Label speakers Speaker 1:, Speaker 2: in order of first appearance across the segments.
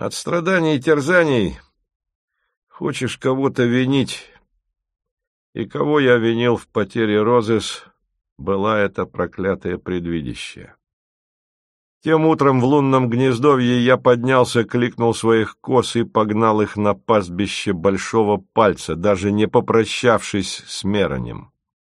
Speaker 1: От страданий и терзаний хочешь кого-то винить, и кого я винил в потере Розес, была эта проклятая предвидящая. Тем утром в лунном гнездовье я поднялся, кликнул своих коз и погнал их на пастбище Большого Пальца, даже не попрощавшись с Меронем.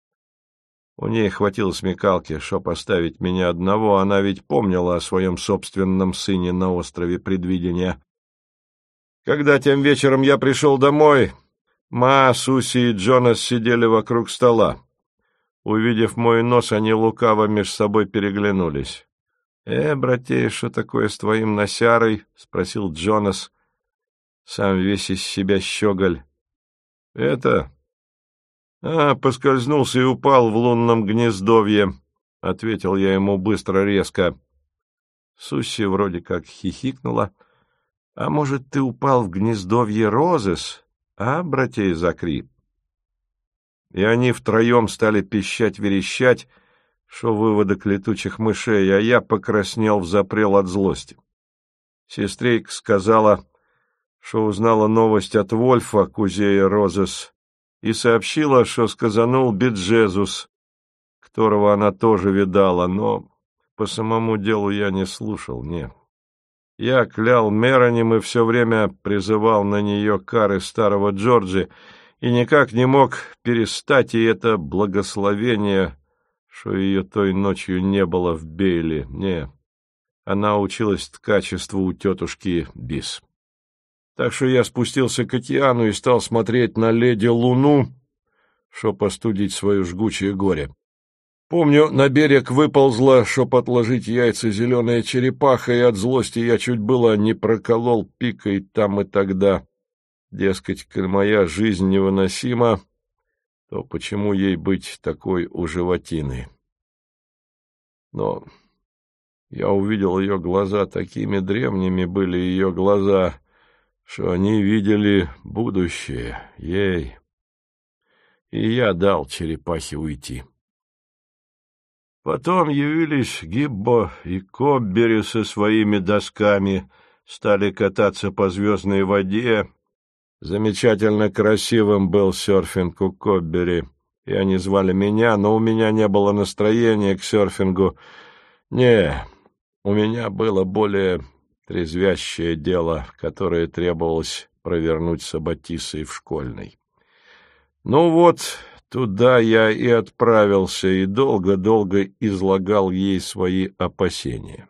Speaker 1: У ней хватило смекалки, чтоб оставить меня одного, она ведь помнила о своем собственном сыне на острове Предвидения. Когда тем вечером я пришел домой, Ма, Суси и Джонас сидели вокруг стола. Увидев мой нос, они лукаво меж собой переглянулись. Братей, что такое с твоим носярой? — спросил Джонас, сам весь из себя щеголь. — Это... поскользнулся и упал в лунном гнездовье, — ответил я ему быстро, резко. Суси вроде как хихикнула. — А может, ты упал в гнездовье Розес, братей Закри? И они втроем стали пищать-верещать, шо выводок летучих мышей, а я покраснел взапрел от злости. Сестрейка сказала, что узнала новость от Вольфа, кузея Розес, и сообщила, что сказанул Биджезус, которого она тоже видала, но по самому делу я не слушал, не. Я клял Меронем и все время призывал на нее кары старого Джорджи, и никак не мог перестать, и это благословение, что ее той ночью не было в Бейле, не. Она училась ткачеству у тетушки Бис. Так что я спустился к океану и стал смотреть на леди Луну, чтоб остудить свое жгучее горе. Помню, на берег выползла, чтоб отложить яйца, зеленая черепаха, и от злости я чуть было не проколол пикой там и тогда. Дескать, коль моя жизнь невыносима, то почему ей быть такой у животины? Но я увидел ее глаза, такими древними были ее глаза, что они видели будущее ей. И я дал черепахе уйти. Потом явились Гиббо и Коббери со своими досками, стали кататься по звездной воде. Замечательно красивым был серфинг у Коббери, и они звали меня, но у меня не было настроения к серфингу. Не, у меня было более трезвящее дело, которое требовалось провернуть с Аббатисой в школьной. Ну вот, туда я и отправился, и долго-долго излагал ей свои опасения.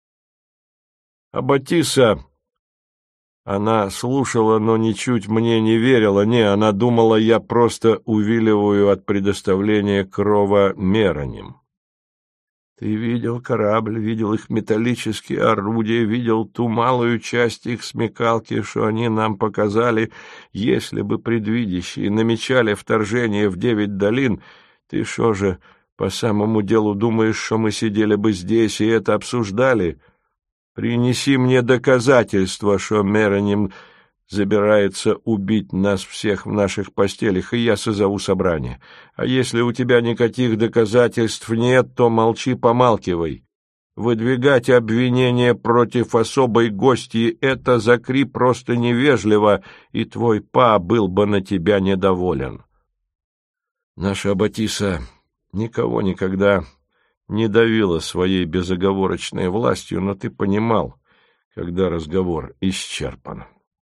Speaker 1: Аббатиса... Она слушала, но ничуть мне не верила. Не, она думала, я просто увиливаю от предоставления крова Меронем. Ты видел корабль, видел их металлические орудия, видел ту малую часть их смекалки, что они нам показали. Если бы предвидящие намечали вторжение в 9 долин, ты что же, по самому делу думаешь, что мы сидели бы здесь и это обсуждали? Принеси мне доказательства, что Меронем забирается убить нас всех в наших постелях, и я созову собрание. А если у тебя никаких доказательств нет, то молчи-помалкивай. Выдвигать обвинения против особой гостьи — это, Закри, просто невежливо, и твой па был бы на тебя недоволен. Наша Аббатиса никого никогда не давила своей безоговорочной властью, но ты понимал, когда разговор исчерпан.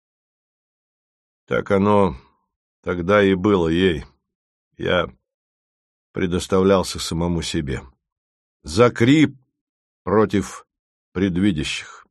Speaker 1: Так оно тогда и было ей. Я предоставлялся самому себе. Закри против предвидящих.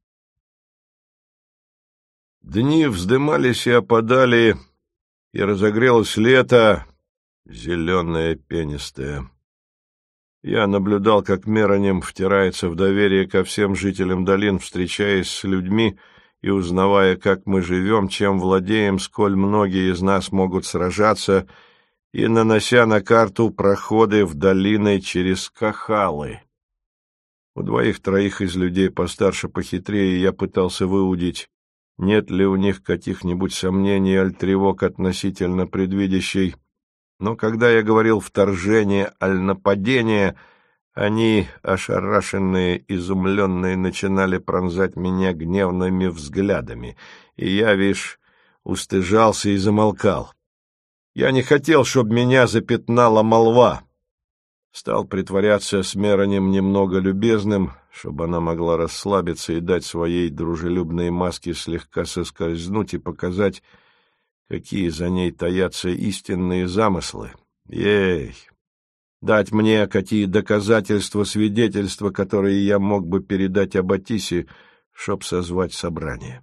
Speaker 1: Дни вздымались и опадали, и разогрелось лето, зеленое пенистое. Я наблюдал, как Меронем втирается в доверие ко всем жителям долин, встречаясь с людьми и узнавая, как мы живем, чем владеем, сколь многие из нас могут сражаться, и нанося на карту проходы в долины через Кахалы. У 2-3 из людей постарше, похитрее я пытался выудить, нет ли у них каких-нибудь сомнений аль тревог относительно предвидящей. Но когда я говорил «вторжение» аль «нападение», Они, ошарашенные, изумленные, начинали пронзать меня гневными взглядами, и я, вишь, устыжался и замолкал. Я не хотел, чтобы меня запятнала молва. Стал притворяться с Меронем немного любезным, чтобы она могла расслабиться и дать своей дружелюбной маске слегка соскользнуть и показать, какие за ней таятся истинные замыслы. Ей! Дать мне какие доказательства, свидетельства, которые я мог бы передать Аббатисе, чтоб созвать собрание.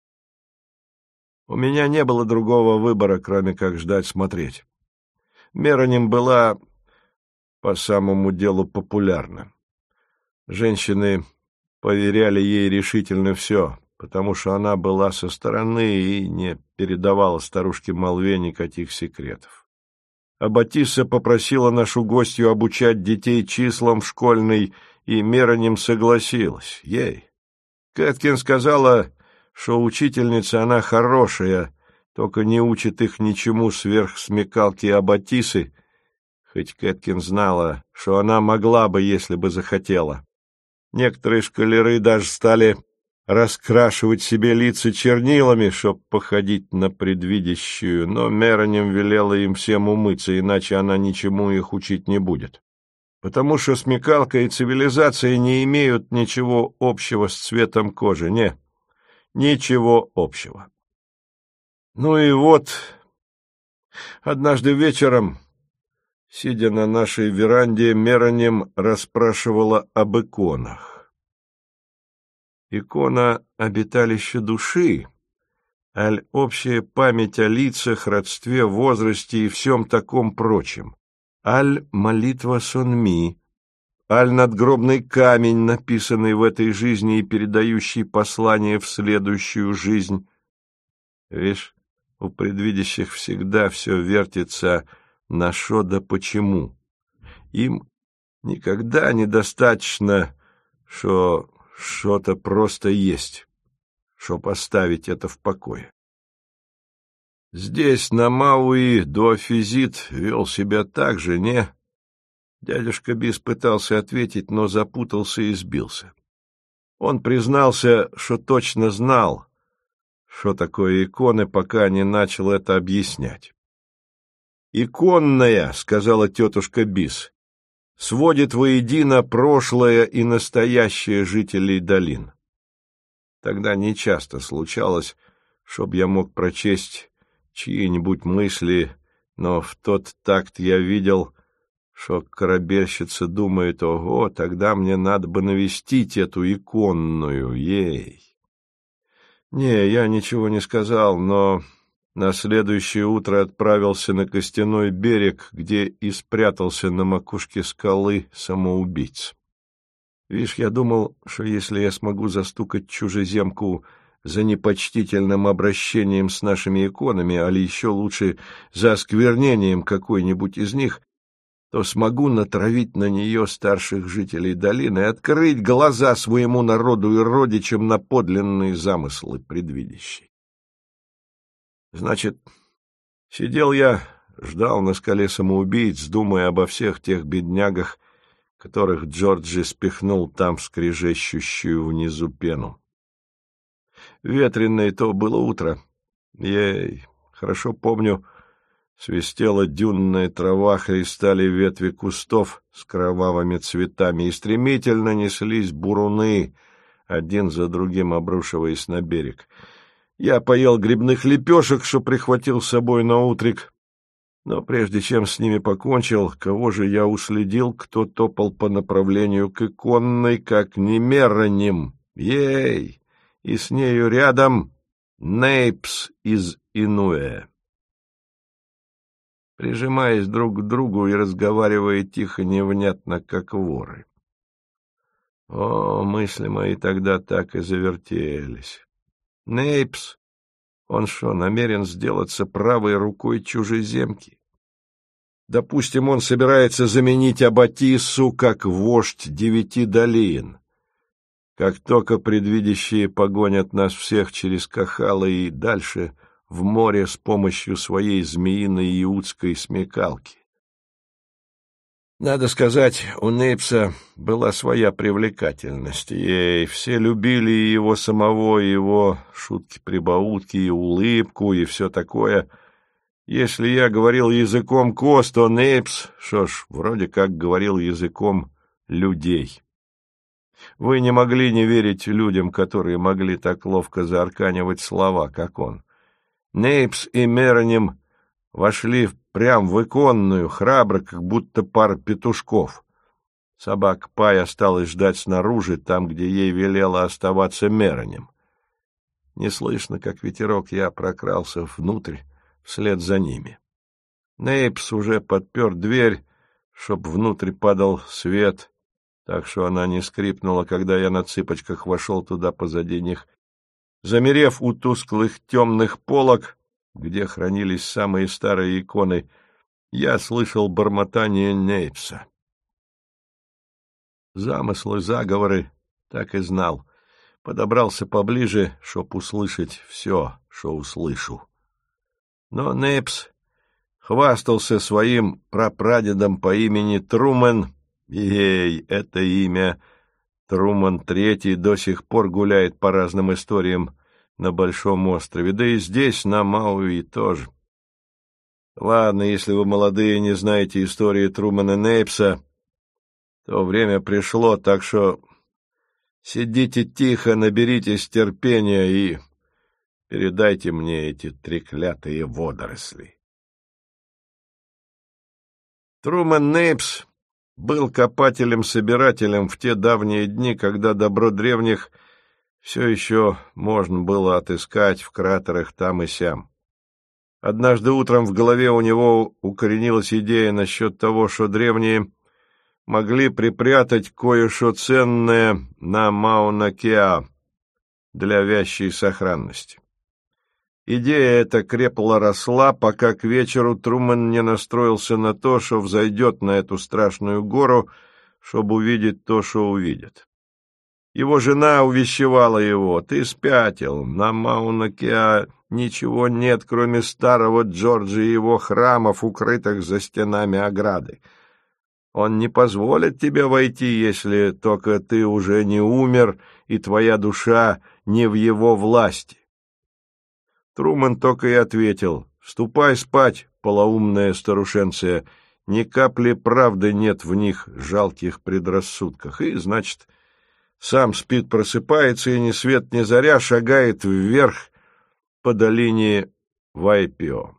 Speaker 1: У меня не было другого выбора, кроме как ждать смотреть. Меронем была по самому делу популярна. Женщины поверяли ей решительно все, потому что она была со стороны и не передавала старушке молве никаких секретов. Аббатисса попросила нашу гостью обучать детей числам в школьной, и Меронем согласилась. Ей. Кэткин сказала, что учительница она хорошая, только не учит их ничему сверх смекалки Аббатисы, хоть Кэткин знала, что она могла бы, если бы захотела. Некоторые школяры даже стали раскрашивать себе лица чернилами, чтоб походить на предвидящую, но Меронем велела им всем умыться, иначе она ничему их учить не будет. Потому что смекалка и цивилизация не имеют ничего общего с цветом кожи, ничего общего. Ну и вот, однажды вечером, сидя на нашей веранде, Меронем расспрашивала об иконах. Икона — обиталище души, аль общая память о лицах, родстве, возрасте и всем таком прочем, аль молитва сонми, аль надгробный камень, написанный в этой жизни и передающий послание в следующую жизнь. Видишь, у предвидящих всегда все вертится на шо да почему. Им никогда недостаточно, что что-то просто есть, чтоб оставить это в покое. Здесь, на Мауи, Дуофизит вел себя так же, не? Дядюшка Бис пытался ответить, но запутался и сбился. Он признался, что точно знал, что такое иконы, пока не начал это объяснять. «Иконная», — сказала тетушка Бис, — «сводит воедино прошлое и настоящее жителей долин». Тогда нечасто случалось, чтоб я мог прочесть чьи-нибудь мысли, но в тот такт я видел, что корабельщица думает: ого, тогда мне надо бы навестить эту иконную, ей. Не, я ничего не сказал, но на следующее утро отправился на костяной берег, где и спрятался на макушке скалы самоубийц. Видишь, я думал, что если я смогу застукать чужеземку за непочтительным обращением с нашими иконами, али еще лучше за осквернением какой-нибудь из них, то смогу натравить на нее старших жителей долины и открыть глаза своему народу и родичам на подлинные замыслы предвидящей. Значит, сидел я, ждал на скале самоубийц, думая обо всех тех беднягах, которых Джорджи спихнул там в скрежещущую внизу пену. Ветреное то было утро. Ей, хорошо помню, свистела дюнная трава, хлестали ветви кустов с кровавыми цветами, и стремительно неслись буруны, один за другим обрушиваясь на берег. Я поел грибных лепешек, что прихватил с собой на утрик, но прежде чем с ними покончил, кого же я уследил, кто топал по направлению к иконной, как не Меронем. Ей! И с нею рядом Нейпс из Инуэ. Прижимаясь друг к другу и разговаривая тихо, невнятно, как воры. О, мысли мои тогда так и завертелись. Нейпс, он что, намерен сделаться правой рукой чужеземки? Допустим, он собирается заменить Аббатиссу как вождь 9 долин. Как только предвидящие погонят нас всех через Кахалы и дальше в море с помощью своей змеиной иудской смекалки. Надо сказать, у Нейпса была своя привлекательность, и все любили и его самого, и его шутки-прибаутки, и улыбку, и все такое. Если я говорил языком коз, то Нейпс, что ж, вроде как говорил языком людей. Вы не могли не верить людям, которые могли так ловко заарканивать слова, как он. Нейпс и Мероним вошли прям в иконную, храбро, как будто пара петушков. Собака Пай осталась ждать снаружи, там, где ей велела оставаться Мероним. Неслышно, как ветерок, я прокрался внутрь, вслед за ними. Нейпс уже подпер дверь, чтоб внутрь падал свет, так что она не скрипнула, когда я на цыпочках вошел туда позади них. Замерев у тусклых темных полок, где хранились самые старые иконы, я слышал бормотание Нейпса. Замыслы, заговоры, так и знал. Подобрался поближе, чтоб услышать все, что услышу. Но Нейпс хвастался своим прапрадедом по имени Трумэн. Ей, это имя Трумэн III до сих пор гуляет по разным историям на Большом острове, да и здесь, на Мауи, тоже. Ладно, если вы, молодые, не знаете истории Трумэна Нейпса, то время пришло, так что сидите тихо, наберитесь терпения и передайте мне эти треклятые водоросли. Трумэн Нейпс был копателем-собирателем в те давние дни, когда добро древних все еще можно было отыскать в кратерах там и сям. Однажды утром в голове у него укоренилась идея насчет того, что древние могли припрятать кое-что ценное на Мауна-Кеа для вящей сохранности. Идея эта крепло-росла, пока к вечеру Трумэн не настроился на то, что взойдет на эту страшную гору, чтобы увидеть то, что увидит. Его жена увещевала его: «Ты спятил, на Мауна-Кеа ничего нет, кроме старого Джорджа и его храмов, укрытых за стенами ограды. Он не позволит тебе войти, если только ты уже не умер и твоя душа не в его власти». Трумэн только и ответил: «Ступай спать, полоумная старушенция, ни капли правды нет в них жалких предрассудках». И, значит, сам спит, просыпается и ни свет ни заря шагает вверх по долине Вайпио.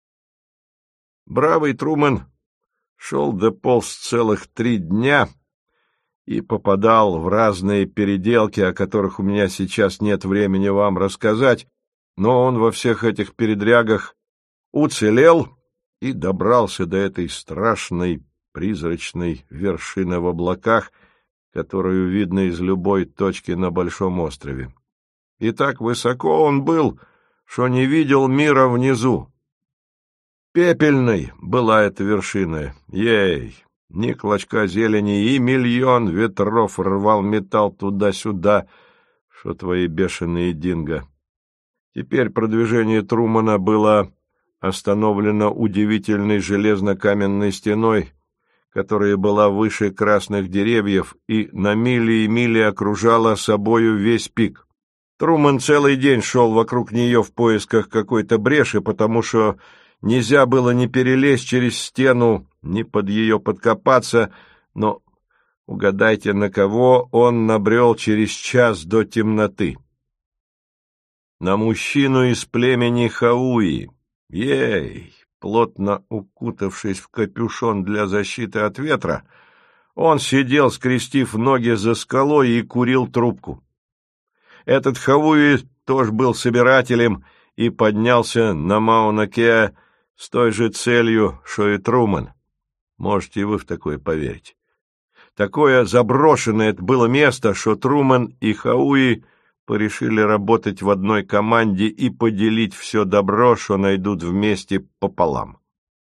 Speaker 1: Бравый Трумэн шел да полз целых 3 дня и попадал в разные переделки, о которых у меня сейчас нет времени вам рассказать, но он во всех этих передрягах уцелел и добрался до этой страшной призрачной вершины в облаках, которую видно из любой точки на Большом острове. И так высоко он был, что не видел мира внизу. Пепельной была эта вершина, ей, ни клочка зелени, и миллион ветров рвал металл туда-сюда, что твои бешеные динго. Теперь продвижение Трумэна было остановлено удивительной железно-каменной стеной, которая была выше красных деревьев и на мили и мили окружала собою весь пик. Трумэн целый день шел вокруг нее в поисках какой-то бреши, потому что нельзя было ни перелезть через стену, ни под ее подкопаться, но угадайте, на кого он набрел через час до темноты. На мужчину из племени Хауи. Ей! Плотно укутавшись в капюшон для защиты от ветра, он сидел, скрестив ноги за скалой, и курил трубку. Этот Хауи тоже был собирателем и поднялся на Мауна-Кеа с той же целью, что и Трумэн. Можете вы в такое поверить? Такое заброшенное это было место, что Трумэн и Хауи порешили работать в одной команде и поделить все добро, что найдут вместе, пополам.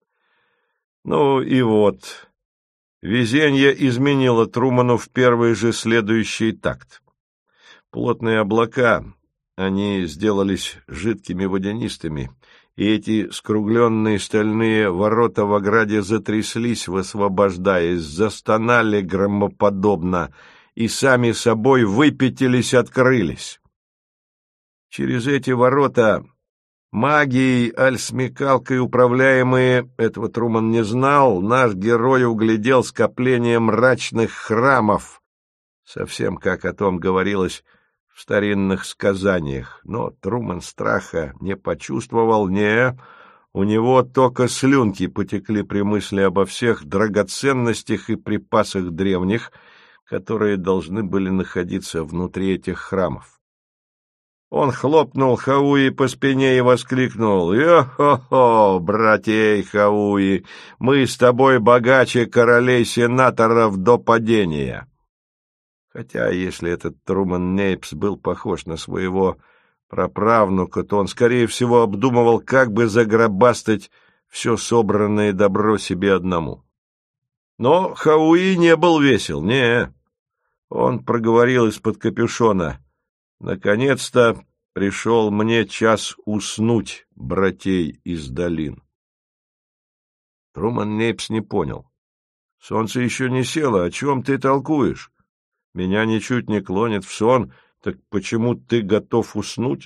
Speaker 1: Ну и вот, везение изменило Трумэну в первый же следующий такт. Плотные облака, они сделались жидкими водянистыми, и эти скругленные стальные ворота в ограде затряслись, высвобождаясь, застонали громоподобно и сами собой выпятились, открылись. Через эти ворота, магией аль смекалкой управляемые, этого Труман не знал, наш герой углядел скопление мрачных храмов, совсем как о том говорилось в старинных сказаниях, но Труман страха не почувствовал, у него только слюнки потекли при мысли обо всех драгоценностях и припасах древних, которые должны были находиться внутри этих храмов. Он хлопнул Хауи по спине и воскликнул: «Йо-хо-хо, братей Хауи, мы с тобой богаче королей-сенаторов до падения!» Хотя, если этот Труман Нейпс был похож на своего праправнука, то он, скорее всего, обдумывал, как бы загробастать все собранное добро себе одному. Но Хауи не был весел, Он проговорил из-под капюшона: «Наконец-то пришел мне час уснуть, братей из долин». Труман Нейпс не понял. «Солнце еще не село, о чем ты толкуешь? Меня ничуть не клонит в сон, так почему ты готов уснуть?»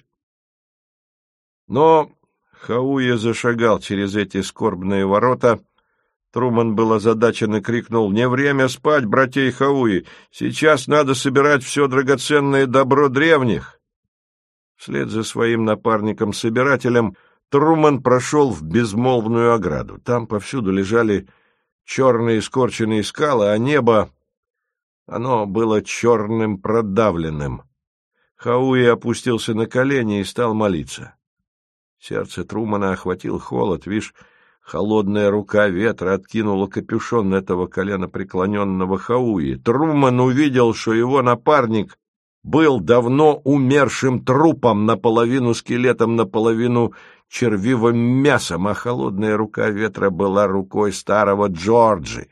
Speaker 1: Но Хауи зашагал через эти скорбные ворота. Труман был озадачен и крикнул: «Не время спать, братей Хауи! Сейчас надо собирать все драгоценное добро древних!» Вслед за своим напарником-собирателем Труман прошел в безмолвную ограду. Там повсюду лежали черные скорченные скалы, а небо, оно было черным продавленным. Хауи опустился на колени и стал молиться. Сердце Трумана охватил холод, холодная рука ветра откинула капюшон этого коленопреклоненного Хауи. Труман увидел, что его напарник был давно умершим трупом, наполовину скелетом, наполовину червивым мясом, а холодная рука ветра была рукой старого Джорджи.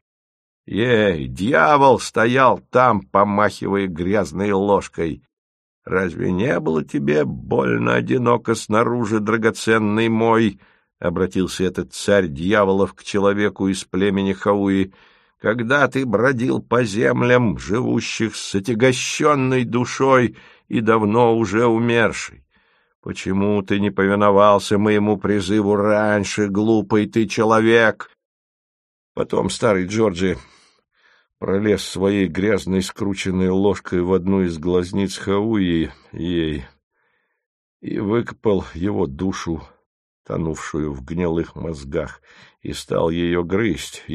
Speaker 1: Дьявол стоял там, помахивая грязной ложкой. «Разве не было тебе больно одиноко снаружи, драгоценный мой?» — обратился этот царь дьяволов к человеку из племени Хауи. «Когда ты бродил по землям, живущих с отягощенной душой и давно уже умершей? Почему ты не повиновался моему призыву раньше, глупый ты человек?» Потом старый Джорджи пролез своей грязной скрученной ложкой в одну из глазниц Хауи и выкопал его душу, тонувшую в гнилых мозгах, и стал ее грызть.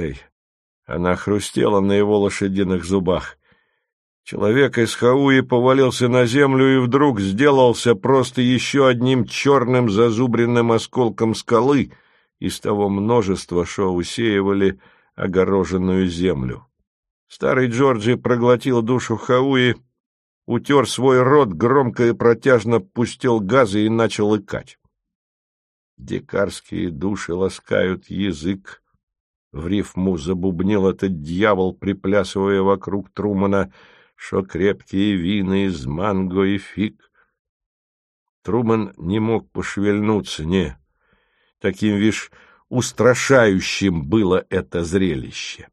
Speaker 1: Она хрустела на его лошадиных зубах. Человек из Хауи повалился на землю и вдруг сделался просто еще одним черным зазубренным осколком скалы из того множества, что усеивали огороженную землю. Старый Джорджи проглотил душу Хауи, утер свой рот, громко и протяжно пустил газы и начал икать. «Дикарские души ласкают язык», — в рифму забубнил этот дьявол, приплясывая вокруг Трумана, «шо крепкие вина из манго и фиг». Труман не мог пошевельнуться, таким, устрашающим было это зрелище.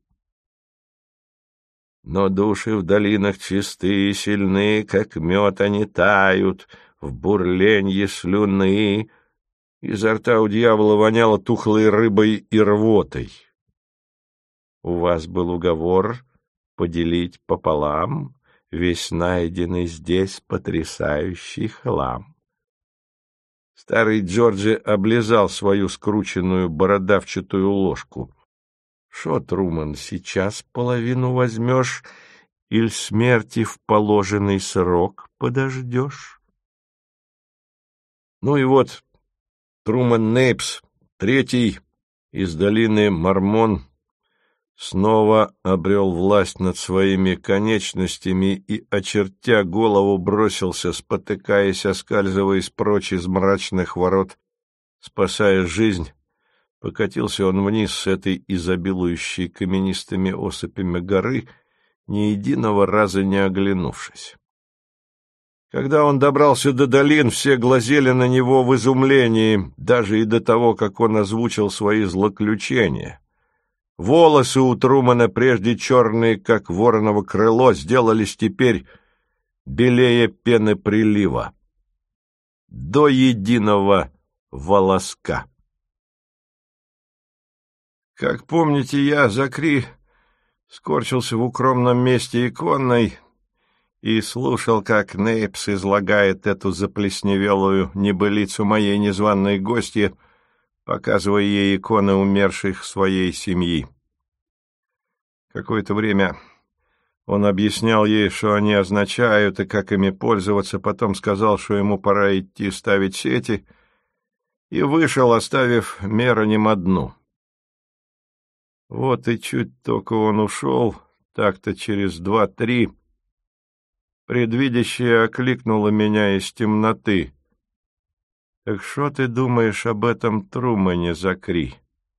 Speaker 1: Но души в долинах чистые и сильны, как мед они тают, в бурленье слюны. Изо рта у дьявола воняло тухлой рыбой и рвотой. У вас был уговор поделить пополам весь найденный здесь потрясающий хлам. Старый Джорджи облизал свою скрученную бородавчатую ложку. «Шо, Труман, сейчас половину возьмешь, иль смерти в положенный срок подождешь?» Ну и вот Труман Нейпс, третий из долины Мормон, снова обрел власть над своими конечностями и, очертя голову, бросился, спотыкаясь, оскальзываясь прочь из мрачных ворот, спасая жизнь. Покатился он вниз с этой изобилующей каменистыми осыпями горы, ни единого раза не оглянувшись. Когда он добрался до долин, все глазели на него в изумлении, даже и до того, как он озвучил свои злоключения. Волосы у Трумана, прежде черные, как вороново крыло, сделались теперь белее пены прилива. До единого волоска. Как помните, я, Закри, скорчился в укромном месте иконной и слушал, как Нейпс излагает эту заплесневелую небылицу моей незваной гостьи, показывая ей иконы умерших своей семьи. Какое-то время он объяснял ей, что они означают и как ими пользоваться, потом сказал, что ему пора идти ставить сети, и вышел, оставив Мероним одну. Вот и чуть только он ушел, так-то через 2-3, предвидящее окликнуло меня из темноты. «Так что ты думаешь об этом Трумане, Закри?»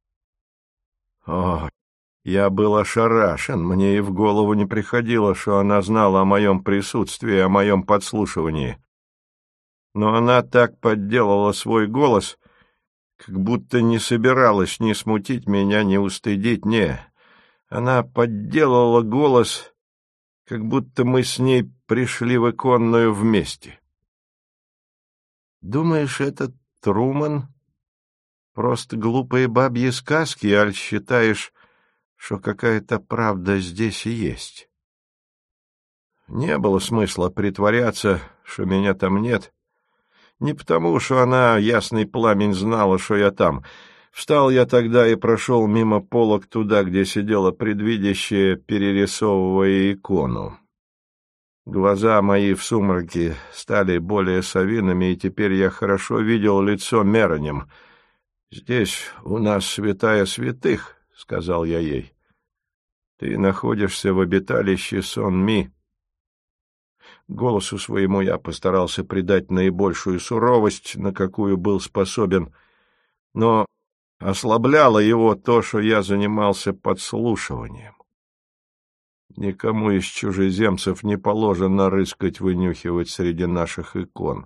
Speaker 1: О, я был ошарашен, мне и в голову не приходило, что она знала о моем присутствии, о моем подслушивании. Но она так подделала свой голос, как будто не собиралась ни смутить меня, ни устыдить, не. Она подделала голос, как будто мы с ней пришли в иконную вместе. «Думаешь, этот Труман просто глупые бабьи сказки, аль считаешь, что какая-то правда здесь и есть?» Не было смысла притворяться, что меня там нет. Не потому, что она, ясный пламень, знала, что я там. Встал я тогда и прошел мимо полок туда, где сидела предвидящая, перерисовывая икону. Глаза мои в сумраке стали более совиными, и теперь я хорошо видел лицо Мероним. «Здесь у нас святая святых», — сказал я ей. «Ты находишься в обиталище Сон-Ми». Голосу своему я постарался придать наибольшую суровость, на какую был способен, но ослабляло его то, что я занимался подслушиванием. Никому из чужеземцев не положено рыскать, вынюхивать среди наших икон.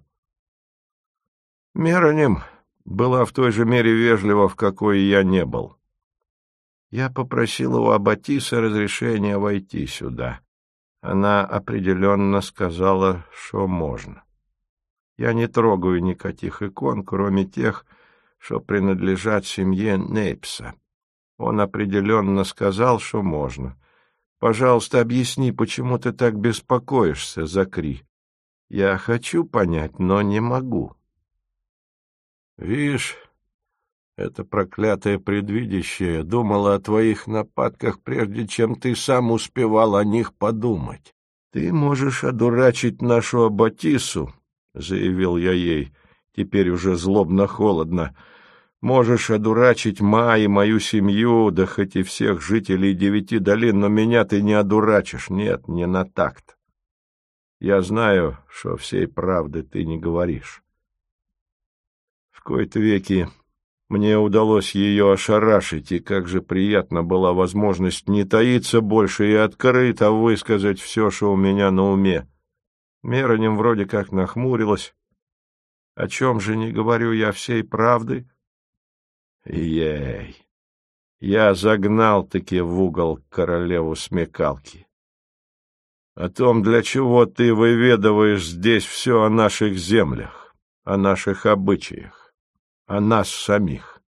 Speaker 1: Мероним была в той же мере вежлива, в какой я не был. Я попросил у Аббатиса разрешения войти сюда. Она определенно сказала, что можно. Я не трогаю никаких икон, кроме тех, что принадлежат семье Нейпса. Он определенно сказал, что можно. Пожалуйста, объясни, почему ты так беспокоишься, Закри. Я хочу понять, но не могу. Видишь, это проклятое предвидящее думало о твоих нападках, прежде чем ты сам успевал о них подумать. Ты можешь одурачить нашу Аббатису, — заявил я ей, теперь уже злобно-холодно. Можешь одурачить Ма и мою семью, да хоть и всех жителей 9 долин, но меня ты не одурачишь, нет, не на такт. Я знаю, что всей правды ты не говоришь. В кои-то веки мне удалось ее ошарашить, и как же приятна была возможность не таиться больше и открыто высказать все, что у меня на уме. Мероним вроде как нахмурилась. О чем же не говорю я всей правды? Ей! Я загнал-таки в угол королеву смекалки. О том, для чего ты выведываешь здесь все о наших землях, о наших обычаях, о нас самих.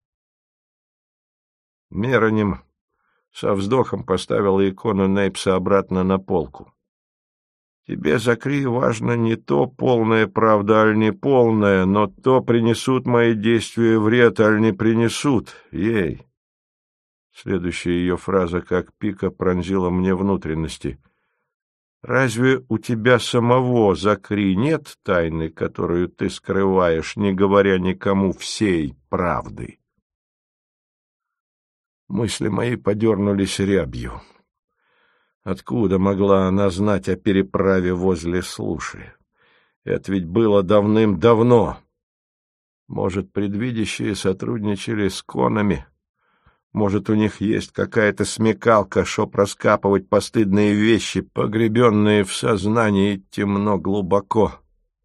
Speaker 1: Мероним со вздохом поставила икону Нейпса обратно на полку. Тебе, Закри, важно не то, полная правда, аль не полная, но то, принесут мои действия вред, аль не принесут. Ей. Следующая ее фраза, как пика, пронзила мне внутренности. Разве у тебя самого, Закри, нет тайны, которую ты скрываешь, не говоря никому всей правды? Мысли мои подернулись рябью. Откуда могла она знать о переправе возле Слуши? Это ведь было давным-давно. Может, предвидящие сотрудничали с конами? Может, у них есть какая-то смекалка, чтоб раскапывать постыдные вещи, погребенные в сознании темно глубоко?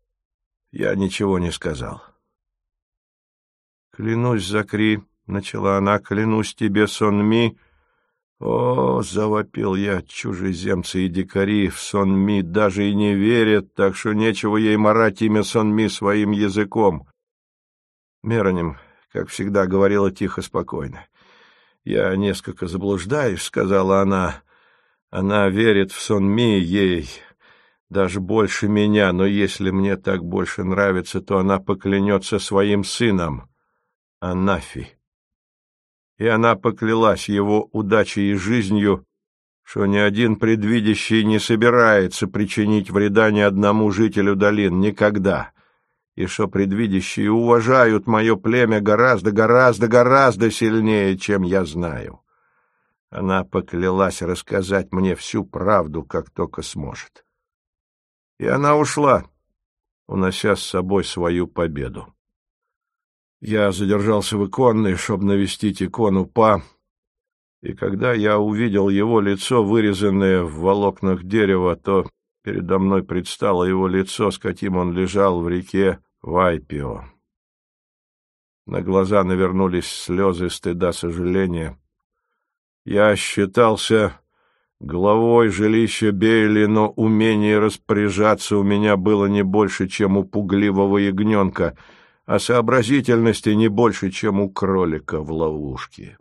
Speaker 1: Я ничего не сказал. «Клянусь, Закри», — начала она, — «клянусь тебе, Сонми». «О, — завопил я, — чужеземцы и дикари в Сонми даже и не верят, так что нечего ей марать имя Сонми своим языком». Мероним, как всегда, говорила тихо, спокойно. «Я несколько заблуждаюсь», — сказала она. «Она верит в Сонми, ей даже больше меня, но если мне так больше нравится, то она поклянется своим сыном, Анафи». И она поклялась его удачей и жизнью, что ни один предвидящий не собирается причинить вреда ни одному жителю долин никогда, и что предвидящие уважают мое племя гораздо сильнее, чем я знаю. Она поклялась рассказать мне всю правду, как только сможет. И она ушла, унося с собой свою победу. Я задержался в иконной, чтобы навестить икону Па, и когда я увидел его лицо, вырезанное в волокнах дерева, то передо мной предстало его лицо, с каким он лежал в реке Вайпио. На глаза навернулись слезы стыда, сожаления. Я считался главой жилища Бейли, но умение распоряжаться у меня было не больше, чем у пугливого ягненка, а сообразительности не больше, чем у кролика в ловушке.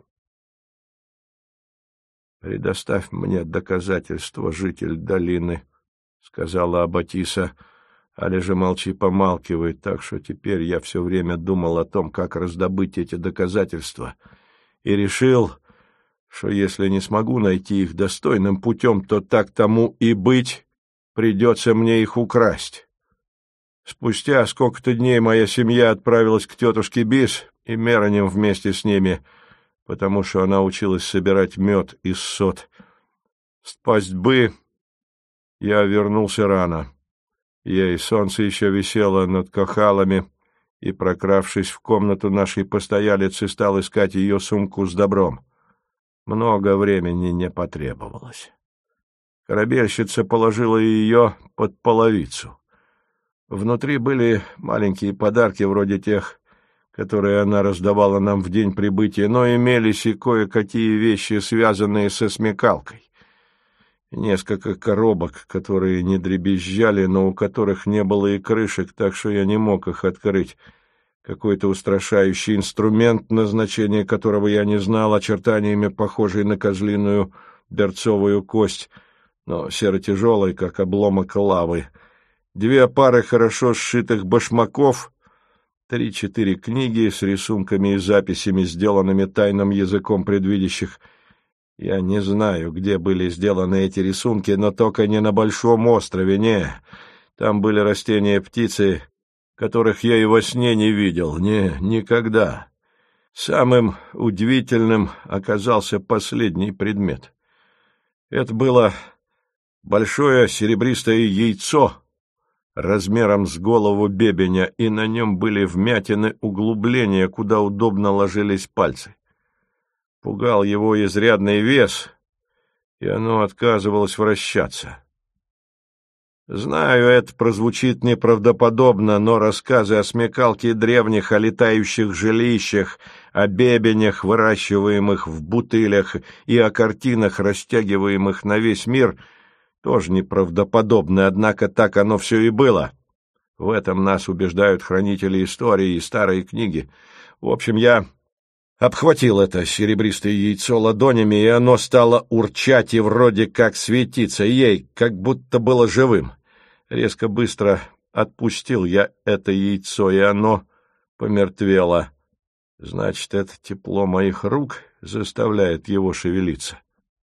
Speaker 1: «Предоставь мне доказательства, житель долины», — сказала Аббатиса. Аля же помалкивает, так что теперь я все время думал о том, как раздобыть эти доказательства, и решил, что если не смогу найти их достойным путем, то так тому и быть, придется мне их украсть. Спустя сколько-то дней моя семья отправилась к тетушке Бис и Мероним вместе с ними, потому что она училась собирать мед из сот. С пастьбы я вернулся рано. Ей солнце еще висело над кахалами, и, прокравшись в комнату нашей постоялицы, стал искать ее сумку с добром. Много времени не потребовалось. Корабельщица положила ее под половицу. Внутри были маленькие подарки, вроде тех, которые она раздавала нам в день прибытия, но имелись и кое-какие вещи, связанные со смекалкой. Несколько коробок, которые не дребезжали, но у которых не было и крышек, так что я не мог их открыть. Какой-то устрашающий инструмент, назначение которого я не знал, очертаниями похожий на козлиную берцовую кость, но серо-тяжелый, как обломок лавы. 2 пары хорошо сшитых башмаков, 3-4 книги с рисунками и записями, сделанными тайным языком предвидящих. Я не знаю, где были сделаны эти рисунки, но только не на Большом острове, не. Там были растения и птицы, которых я и во сне не видел, никогда. Самым удивительным оказался последний предмет. Это было большое серебристое яйцо размером с голову бебеня, и на нем были вмятины, углубления, куда удобно ложились пальцы. Пугал его изрядный вес, и оно отказывалось вращаться. Знаю, это прозвучит неправдоподобно, но рассказы о смекалке древних, о летающих жилищах, о бебенях, выращиваемых в бутылях, и о картинах, растягиваемых на весь мир, тоже неправдоподобны, однако так оно все и было. В этом нас убеждают хранители истории и старые книги. В общем, я обхватил это серебристое яйцо ладонями, и оно стало урчать и вроде как светиться, ей как будто было живым. Резко быстро отпустил я это яйцо, и оно помертвело. Значит, это тепло моих рук заставляет его шевелиться.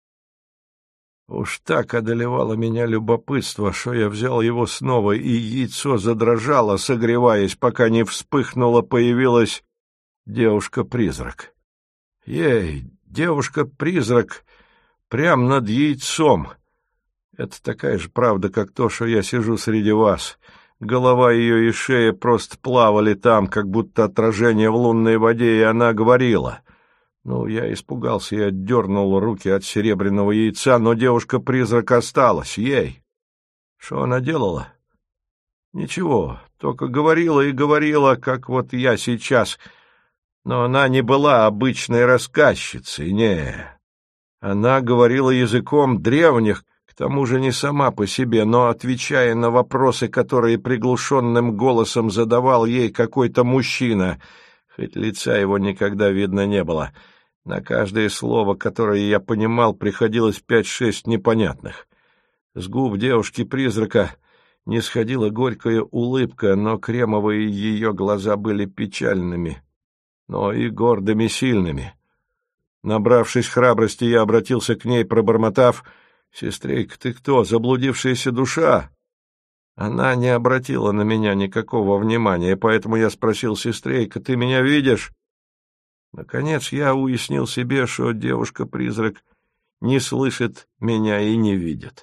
Speaker 1: Уж так одолевало меня любопытство, что я взял его снова, и яйцо задрожало, согреваясь, пока не вспыхнуло, появилась девушка-призрак. Девушка-призрак прямо над яйцом. Это такая же правда, как то, что я сижу среди вас. Голова ее и шея просто плавали там, как будто отражение в лунной воде, и она говорила. Я испугался и отдернул руки от серебряного яйца, но девушка-призрак осталась. Что она делала? Ничего, только говорила и говорила, как вот я сейчас. Но она не была обычной рассказчицей, не. Она говорила языком древних, к тому же не сама по себе, но отвечая на вопросы, которые приглушенным голосом задавал ей какой-то мужчина, хоть лица его никогда видно не было. На каждое слово, которое я понимал, приходилось 5-6 непонятных. С губ девушки-призрака не сходила горькая улыбка, но кремовые ее глаза были печальными, но и гордыми, сильными. Набравшись храбрости, я обратился к ней, пробормотав: «Сестрейка, ты кто, заблудившаяся душа?» Она не обратила на меня никакого внимания, поэтому я спросил: «Сестрейка, ты меня видишь?» Наконец я уяснил себе, что девушка-призрак не слышит меня и не видит.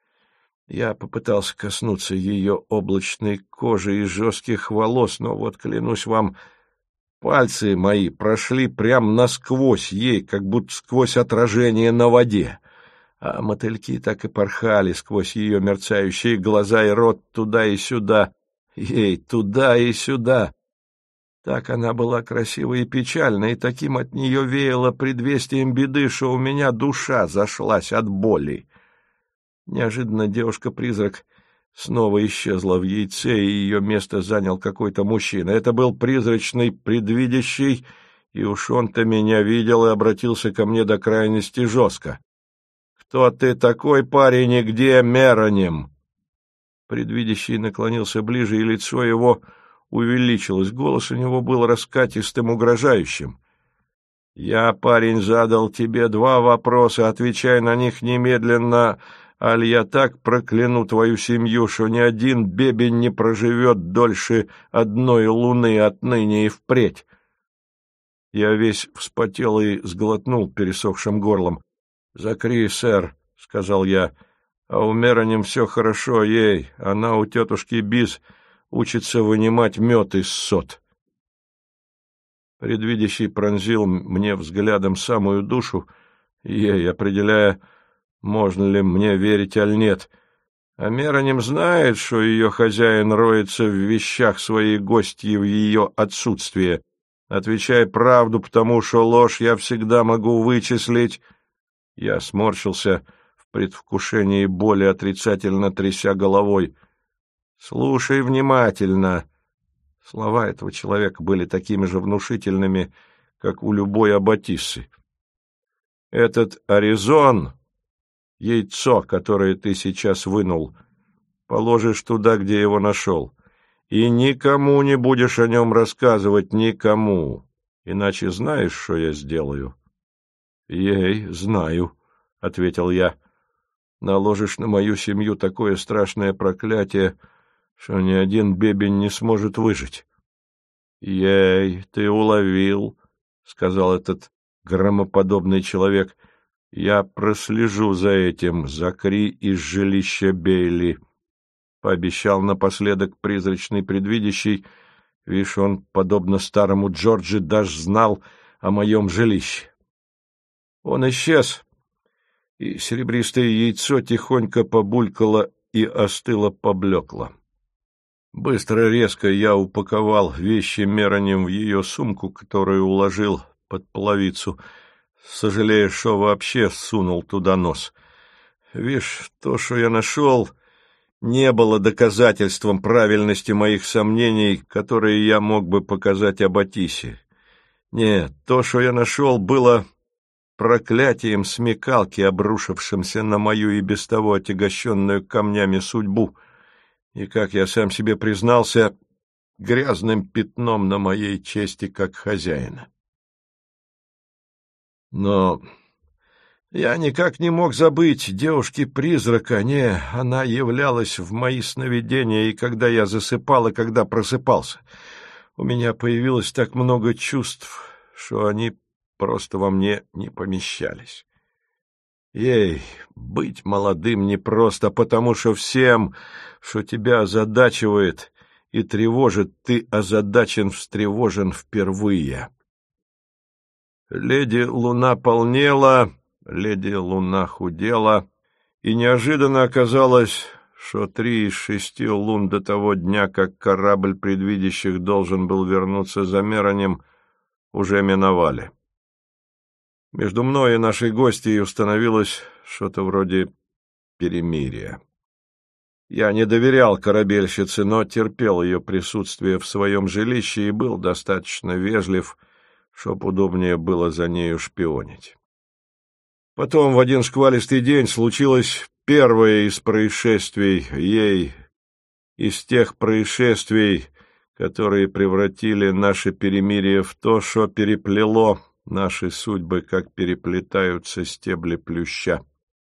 Speaker 1: Я попытался коснуться ее облачной кожи и жестких волос, но вот, клянусь вам, пальцы мои прошли прямо насквозь ей, как будто сквозь отражение на воде, а мотыльки так и порхали сквозь ее мерцающие глаза и рот туда и сюда, ей туда и сюда. Так она была красива и печальна, и таким от нее веяло предвестием беды, что у меня душа зашлась от боли. Неожиданно девушка-призрак снова исчезла в яйце, и ее место занял какой-то мужчина. Это был призрачный предвидящий, и уж он-то меня видел и обратился ко мне до крайности жестко. «Кто ты такой, парень, и где Мероним?» Предвидящий наклонился ближе, и лицо его увеличилось. Голос у него был раскатистым, угрожающим. «Я, парень, задал тебе 2 вопроса, отвечай на них немедленно, аль я так прокляну твою семью, что ни один бебень не проживет дольше 1 луны отныне и впредь». Я весь вспотел и сглотнул пересохшим горлом. «Закри, сэр», — сказал я, — «а у Мероним все хорошо, ей, она у тетушки Биз учится вынимать мед из сот». Предвидящий пронзил мне взглядом самую душу, ей определяя, можно ли мне верить, аль нет. А Мероним знает, что ее хозяин роется в вещах своей гостьи в ее отсутствие. Отвечай правду, потому что ложь я всегда могу вычислить. Я сморщился в предвкушении боли, отрицательно тряся головой. «Слушай внимательно». Слова этого человека были такими же внушительными, как у любой аббатиссы. «Этот Аризон, яйцо, которое ты сейчас вынул, положишь туда, где его нашел, и никому не будешь о нем рассказывать, никому, иначе знаешь, что я сделаю?» «Ей, знаю», — ответил я. «Наложишь на мою семью такое страшное проклятие, что ни один бебень не сможет выжить». «Ей, ты уловил», — сказал этот громоподобный человек. «Я прослежу за этим, закри из жилища Бейли», — пообещал напоследок призрачный предвидящий. Видишь, он, подобно старому Джорджи, даже знал о моем жилище. Он исчез, и серебристое яйцо тихонько побулькало и остыло-поблекло. Быстро, резко я упаковал вещи Мероним в ее сумку, которую уложил под половицу, сожалея, что вообще сунул туда нос. Видишь, то, что я нашел, не было доказательством правильности моих сомнений, которые я мог бы показать аббатисе. Нет, то, что я нашел, было проклятием смекалки, обрушившимся на мою и без того отягощенную камнями судьбу, и, как я сам себе признался, грязным пятном на моей чести как хозяина. Но я никак не мог забыть девушки-призрака. Не, она являлась в мои сновидения, и когда я засыпал, и когда просыпался. У меня появилось так много чувств, что они просто во мне не помещались. Ей, быть молодым непросто, потому что всем, что тебя озадачивает и тревожит, ты озадачен, встревожен впервые. Леди Луна полнела, леди Луна худела, и неожиданно оказалось, что 3 из 6 лун до того дня, как корабль предвидящих должен был вернуться за Меронем, уже миновали. Между мной и нашей гостьей установилось что-то вроде перемирия. Я не доверял корабельщице, но терпел ее присутствие в своем жилище и был достаточно вежлив, чтоб удобнее было за нею шпионить. Потом в один шквалистый день случилось первое из происшествий из тех происшествий, которые превратили наше перемирие в то, что переплело наши судьбы, как переплетаются стебли плюща.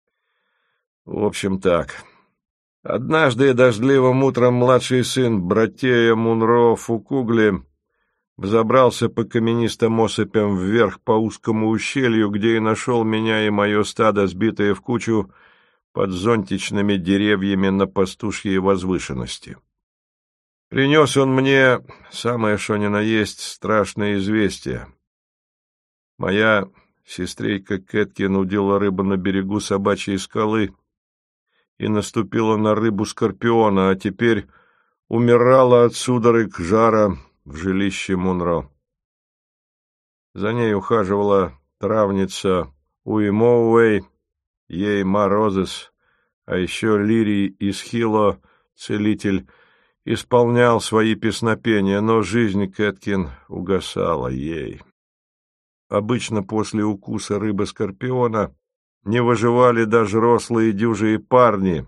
Speaker 1: В общем, так. Однажды дождливым утром младший сын братея Мунро Фукугли взобрался по каменистым осыпям вверх по узкому ущелью, где и нашел меня и мое стадо, сбитое в кучу под зонтичными деревьями на пастушьей возвышенности. Принес он мне, самое что ни на есть, страшное известие. Моя сестрейка Кэткин удила рыбу на берегу собачьей скалы и наступила на рыбу-скорпиона, а теперь умирала от судорог жара в жилище Мунро. За ней ухаживала травница Уимоуэй, ей Морозес, а еще Лирий из Хило, целитель, исполнял свои песнопения, но жизнь Кэткин угасала ей. Обычно после укуса рыбы-скорпиона не выживали даже рослые дюжие парни.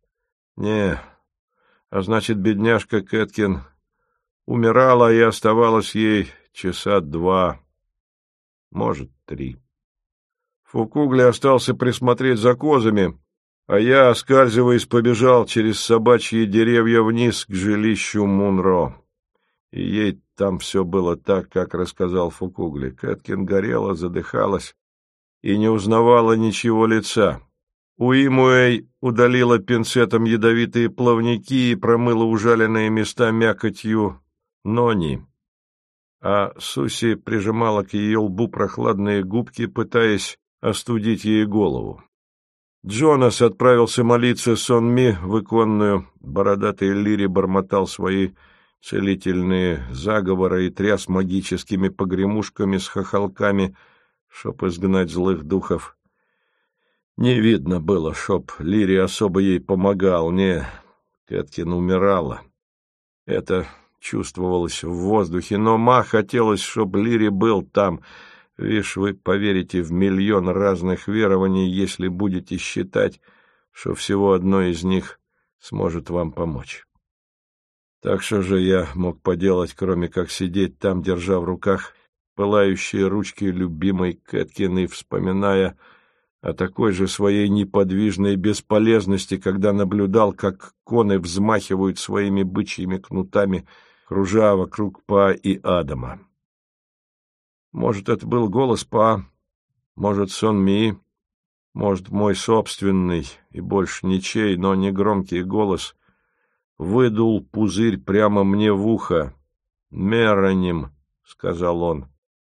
Speaker 1: А значит, бедняжка Кэткин умирала, и оставалось ей часа 2, может, 3. Фукугли остался присмотреть за козами, а я, оскальзываясь, побежал через собачьи деревья вниз к жилищу Мунро. И ей там все было так, как рассказал Фукугли. Кэткин горела, задыхалась и не узнавала ничего лица. Уимуэй удалила пинцетом ядовитые плавники и промыла ужаленные места мякотью нони, а Суси прижимала к ее лбу прохладные губки, пытаясь остудить ей голову. Джонас отправился молиться Сонми в иконную. Бородатый Лири бормотал свои целительные заговоры и тряс магическими погремушками с хохолками, чтоб изгнать злых духов. Не видно было, чтоб Лири особо ей помогал. Кэткин умирала. Это чувствовалось в воздухе, но хотелось, чтоб Лири был там. Вишь, вы поверите в миллион разных верований, если будете считать, что всего одно из них сможет вам помочь. Так что же я мог поделать, кроме как сидеть там, держа в руках пылающие ручки любимой Кэткин и вспоминая о такой же своей неподвижной бесполезности, когда наблюдал, как коны взмахивают своими бычьими кнутами, кружа вокруг Па и Адама. Может, это был голос Па, может, Сонми, может, мой собственный и больше ничей, но негромкий голос выдул пузырь прямо мне в ухо. «Мероним», — сказал он.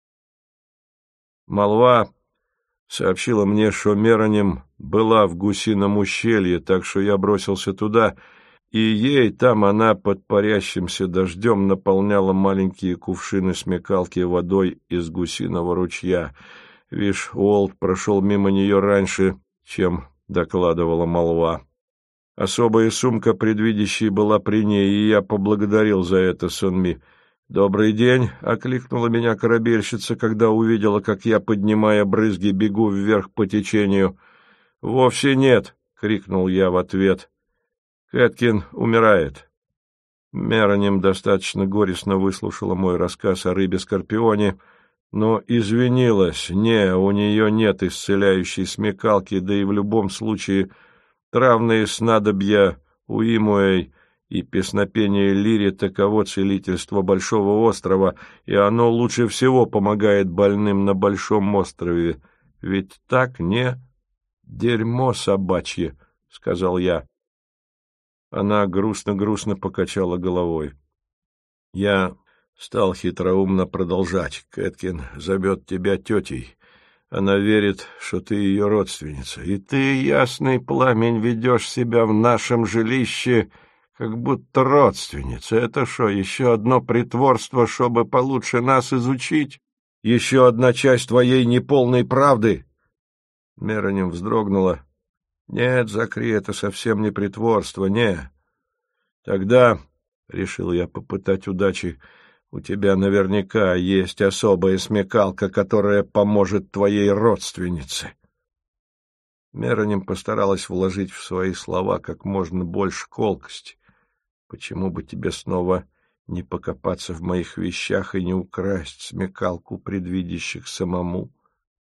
Speaker 1: Молва сообщила мне, что Мероним была в Гусином ущелье, так что я бросился туда, и ей там она под парящимся дождем наполняла маленькие кувшины смекалки водой из Гусиного ручья. Вишь, Уолт прошел мимо нее раньше, чем докладывала молва. Особая сумка предвидящей была при ней, и я поблагодарил за это Сонми. «Добрый день!» — окликнула меня корабельщица, когда увидела, как я, поднимая брызги, бегу вверх по течению. «Вовсе нет!» — крикнул я в ответ. «Кэткин умирает». Мероним достаточно горестно выслушала мой рассказ о рыбе-скорпионе, но извинилась. У нее нет исцеляющей смекалки, да и в любом случае травные снадобья Уимуэй и песнопение Лири таково целительство Большого острова, и оно лучше всего помогает больным на Большом острове. Ведь так, не? «Дерьмо собачье», — сказал я. Она грустно-грустно покачала головой. Я стал хитроумно продолжать. «Кэткин зовет тебя тетей. Она верит, что ты ее родственница, и ты, ясный пламень, ведешь себя в нашем жилище, как будто родственница. Это что, еще одно притворство, чтобы получше нас изучить? Еще одна часть твоей неполной правды?» Мероним вздрогнула. «Нет, Закри, это совсем не притворство, не. Тогда, — решил я попытать удачи, — у тебя наверняка есть особая смекалка, которая поможет твоей родственнице». Мероним постаралась вложить в свои слова как можно больше колкости. «Почему бы тебе снова не покопаться в моих вещах и не украсть смекалку предвидящих самому?»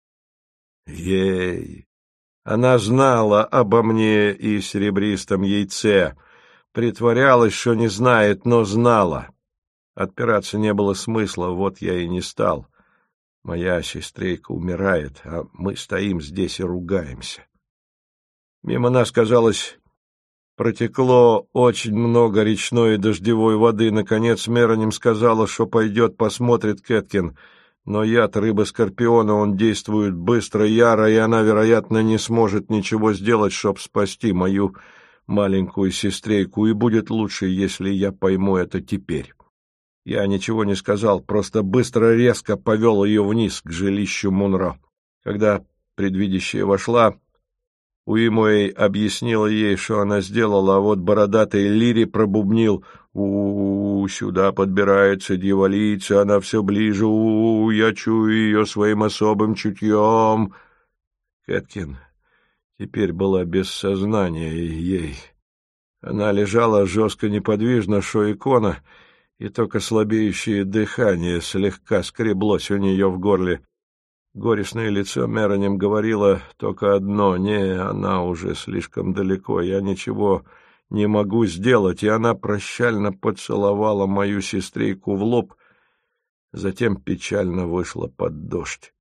Speaker 1: Ей! Она знала обо мне и серебристом яйце, притворялась, что не знает, но знала. Отпираться не было смысла, вот я и не стал. Моя сестрейка умирает, а мы стоим здесь и ругаемся. Мимо нас, казалось, протекло очень много речной и дождевой воды. Наконец Мероним сказала, что пойдет посмотрит Кэткин, но яд рыбы-скорпиона, он действует быстро, яро, и она, вероятно, не сможет ничего сделать, чтоб спасти мою маленькую сестрейку, и будет лучше, если я пойму это теперь. Я ничего не сказал, просто быстро-резко повел ее вниз к жилищу Мунро. Когда предвидящая вошла, Уимуэй объяснила ей, что она сделала, а вот бородатый Лири пробубнил: «У-у-у, сюда подбирается дьяволица, она все ближе, у-у-у, я чую ее своим особым чутьем». Кэткин теперь была без сознания, ей. Она лежала жестко неподвижно, что икона, и только слабеющее дыхание слегка скреблось у нее в горле. Горестное лицо Мероним говорило только одно: «Не, она уже слишком далеко, я ничего не могу сделать», и она прощально поцеловала мою сестрейку в лоб, затем печально вышла под дождь.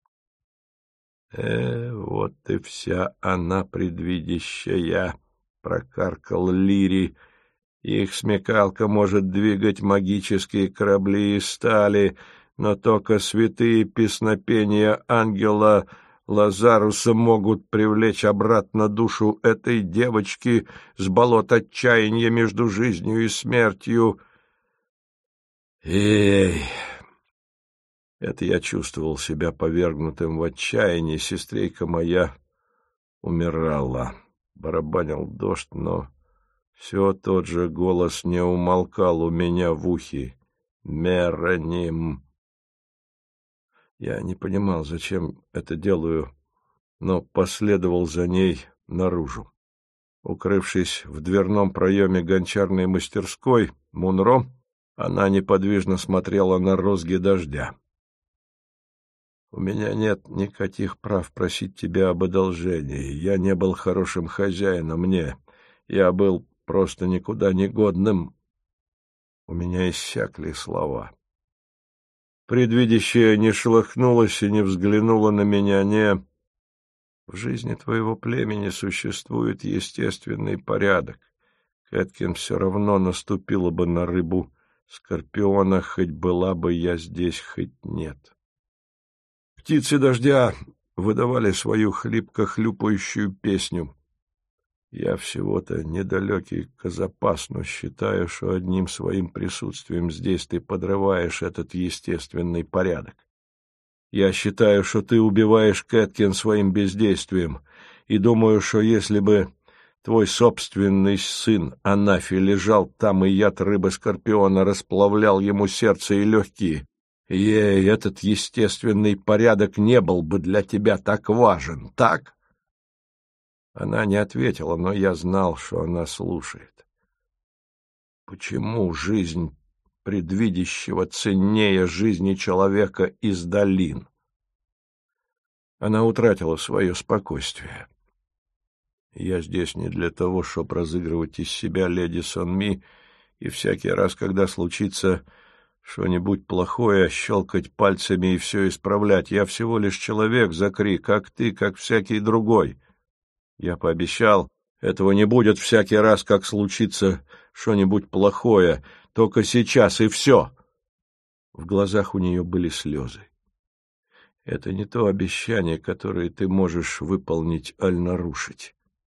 Speaker 1: Вот и вся она предвидящая», — прокаркал Лири. «Их смекалка может двигать магические корабли из стали, но только святые песнопения ангела Лазаруса могут привлечь обратно душу этой девочки с болот отчаяния между жизнью и смертью». Эй! Это я чувствовал себя повергнутым в отчаяние. Сестрейка моя умирала. Барабанил дождь, но все тот же голос не умолкал у меня в ухе: «Мероним». Я не понимал, зачем это делаю, но последовал за ней наружу. Укрывшись в дверном проеме гончарной мастерской Мунро, она неподвижно смотрела на розги дождя. «У меня нет никаких прав просить тебя об одолжении. Я не был хорошим хозяином, я был просто никуда не годным». У меня иссякли слова. Предвидящая не шелохнулась и не взглянула на меня. «Не, в жизни твоего племени существует естественный порядок. Кэткин все равно наступила бы на рыбу скорпиона, хоть была бы я здесь, хоть нет». Птицы дождя выдавали свою хлипко-хлюпающую песню. Я всего-то недалекий казапас, но считаю, что одним своим присутствием здесь ты подрываешь этот естественный порядок. Я считаю, что ты убиваешь Кэткин своим бездействием, и думаю, что если бы твой собственный сын Анафи лежал там, и яд рыбы-скорпиона расплавлял ему сердце и легкие, этот естественный порядок не был бы для тебя так важен, так?» Она не ответила, но я знал, что она слушает. Почему жизнь предвидящего ценнее жизни человека из долин? Она утратила свое спокойствие. Я здесь не для того, чтобы разыгрывать из себя леди Сонми, и всякий раз, когда случится что-нибудь плохое, щелкать пальцами и все исправлять. Я всего лишь человек, Закри, как ты, как всякий другой. Я пообещал, этого не будет всякий раз, как случится что-нибудь плохое, только сейчас, и все. В глазах у нее были слезы. Это не то обещание, которое ты можешь выполнить аль нарушить.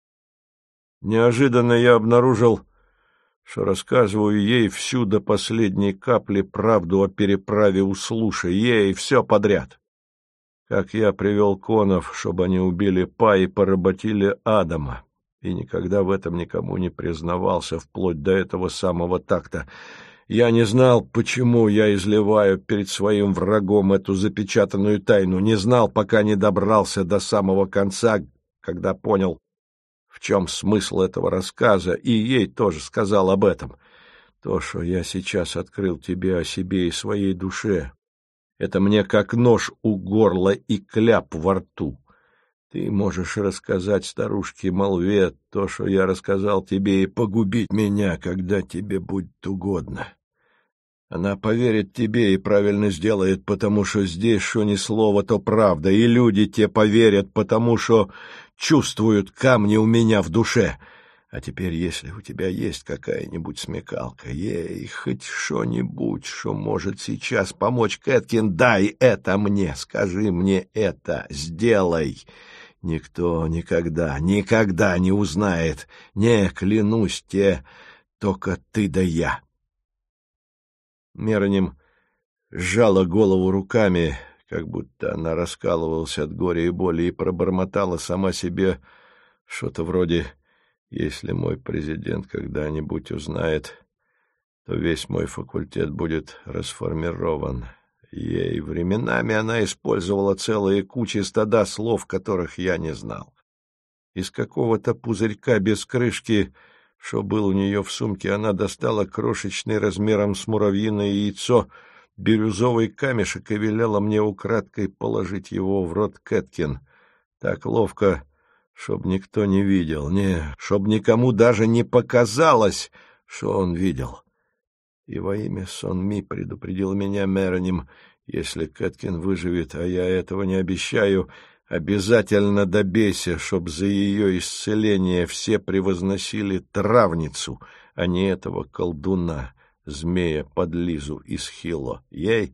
Speaker 1: Неожиданно я обнаружил, что рассказываю ей всю до последней капли правду о переправе Услуши, ей все подряд. Как я привел конов, чтобы они убили Па и поработили Адама, и никогда в этом никому не признавался, вплоть до этого самого такта. Я не знал, почему я изливаю перед своим врагом эту запечатанную тайну, не знал, пока не добрался до самого конца, когда понял, в чем смысл этого рассказа, и ей тоже сказал об этом. То, что я сейчас открыл тебе о себе и своей душе, это мне как нож у горла и кляп во рту. Ты можешь рассказать старушке молве то, что я рассказал тебе, и погубить меня, когда тебе будет угодно. Она поверит тебе и правильно сделает, потому что здесь что ни слова, то правда, и люди те поверят, потому что чувствуют камни у меня в душе. А теперь, если у тебя есть какая-нибудь смекалка, ей хоть что-нибудь, что может сейчас помочь, Кэткин, дай это мне, скажи мне это, сделай. Никто никогда, никогда не узнает, не, клянусь те, только ты да я. Мероним сжала голову руками, как будто она раскалывалась от горя и боли, и пробормотала сама себе что-то вроде: «Если мой президент когда-нибудь узнает, то весь мой факультет будет расформирован». Ей временами она использовала целые кучи стада слов, которых я не знал. Из какого-то пузырька без крышки, что был у нее в сумке, она достала крошечный размером с муравьиное яйцо бирюзовый камешек и велела мне украдкой положить его в рот Кэткин. Так ловко, чтоб никто не видел, чтоб никому даже не показалось, что он видел. И во имя Сонми предупредил меня Мероним: если Кэткин выживет, а я этого не обещаю, обязательно добейся, чтоб за ее исцеление все превозносили травницу, а не этого колдуна, змея-подлизу из Хило. Ей?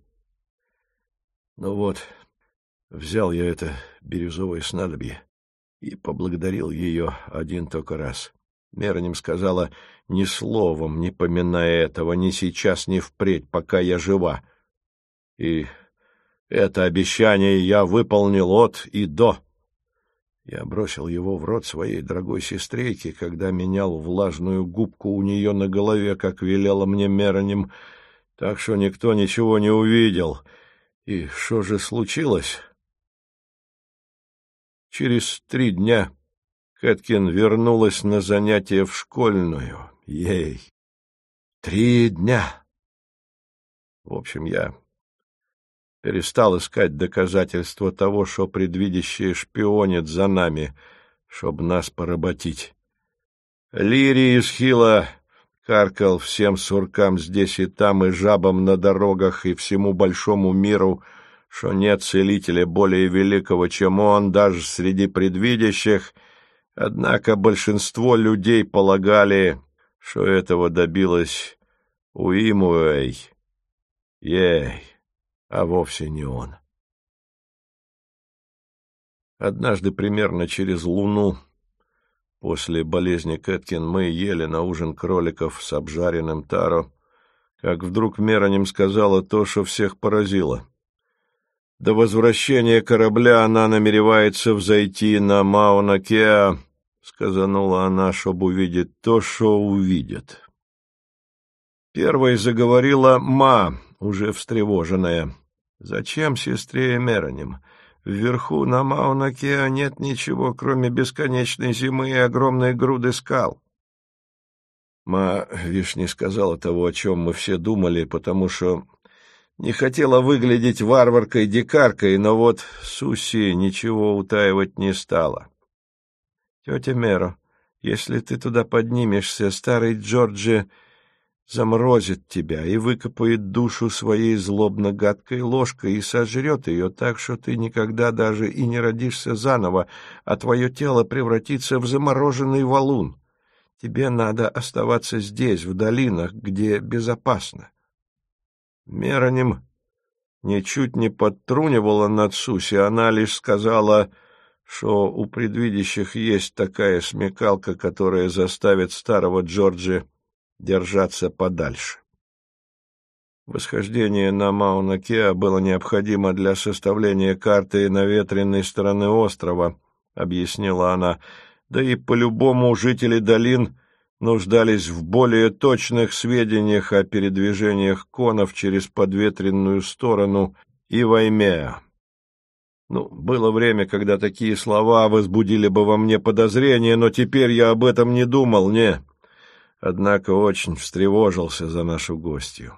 Speaker 1: Ну вот, взял я это бирюзовое снадобье и поблагодарил ее один только раз. Мероним сказала: ни словом не поминая этого, ни сейчас, ни впредь, пока я жива. И это обещание я выполнил от и до. Я бросил его в рот своей дорогой сестрейке, когда менял влажную губку у нее на голове, как велела мне Мероним, так что никто ничего не увидел. И что же случилось? Через 3 дня Кэткин вернулась на занятия в школьную. Ей 3 дня! В общем, я перестал искать доказательства того, что предвидящее шпионит за нами, чтоб нас поработить. Лири из Хила каркал всем суркам здесь и там, и жабам на дорогах, и всему большому миру, что нет целителя более великого, чем он, даже среди предвидящих. Однако большинство людей полагали, что этого добилась Уимуэй. Ей, а вовсе не он. Однажды, примерно через луну, после болезни Кэткин, мы ели на ужин кроликов с обжаренным таро, как вдруг Мероним сказала то, что всех поразило. До возвращения корабля она намеревается взойти на Мауна-Кеа, сказанула она, чтобы увидеть то, что увидит. Первой заговорила Ма, уже встревоженная. «Зачем сестре Мероним? Вверху на Мауна-Кеа нет ничего, кроме бесконечной зимы и огромной груды скал». Ма вишь не сказала того, о чем мы все думали, потому что не хотела выглядеть варваркой-дикаркой, но вот Суси ничего утаивать не стала. «Тетя Меро, если ты туда поднимешься, старый Джорджи заморозит тебя и выкопает душу своей злобно-гадкой ложкой и сожрет ее так, что ты никогда даже и не родишься заново, а твое тело превратится в замороженный валун. Тебе надо оставаться здесь, в долинах, где безопасно». Мероним ничуть не подтрунивала над Суси, она лишь сказала, что у предвидящих есть такая смекалка, которая заставит старого Джорджа держаться подальше. Восхождение на Мауна-Кеа было необходимо для составления карты наветренной стороны острова, объяснила она, да и по-любому жители долин нуждались в более точных сведениях о передвижениях конов через подветренную сторону и Ваймеа. Было время, когда такие слова возбудили бы во мне подозрения, но теперь я об этом не думал, однако очень встревожился за нашу гостью.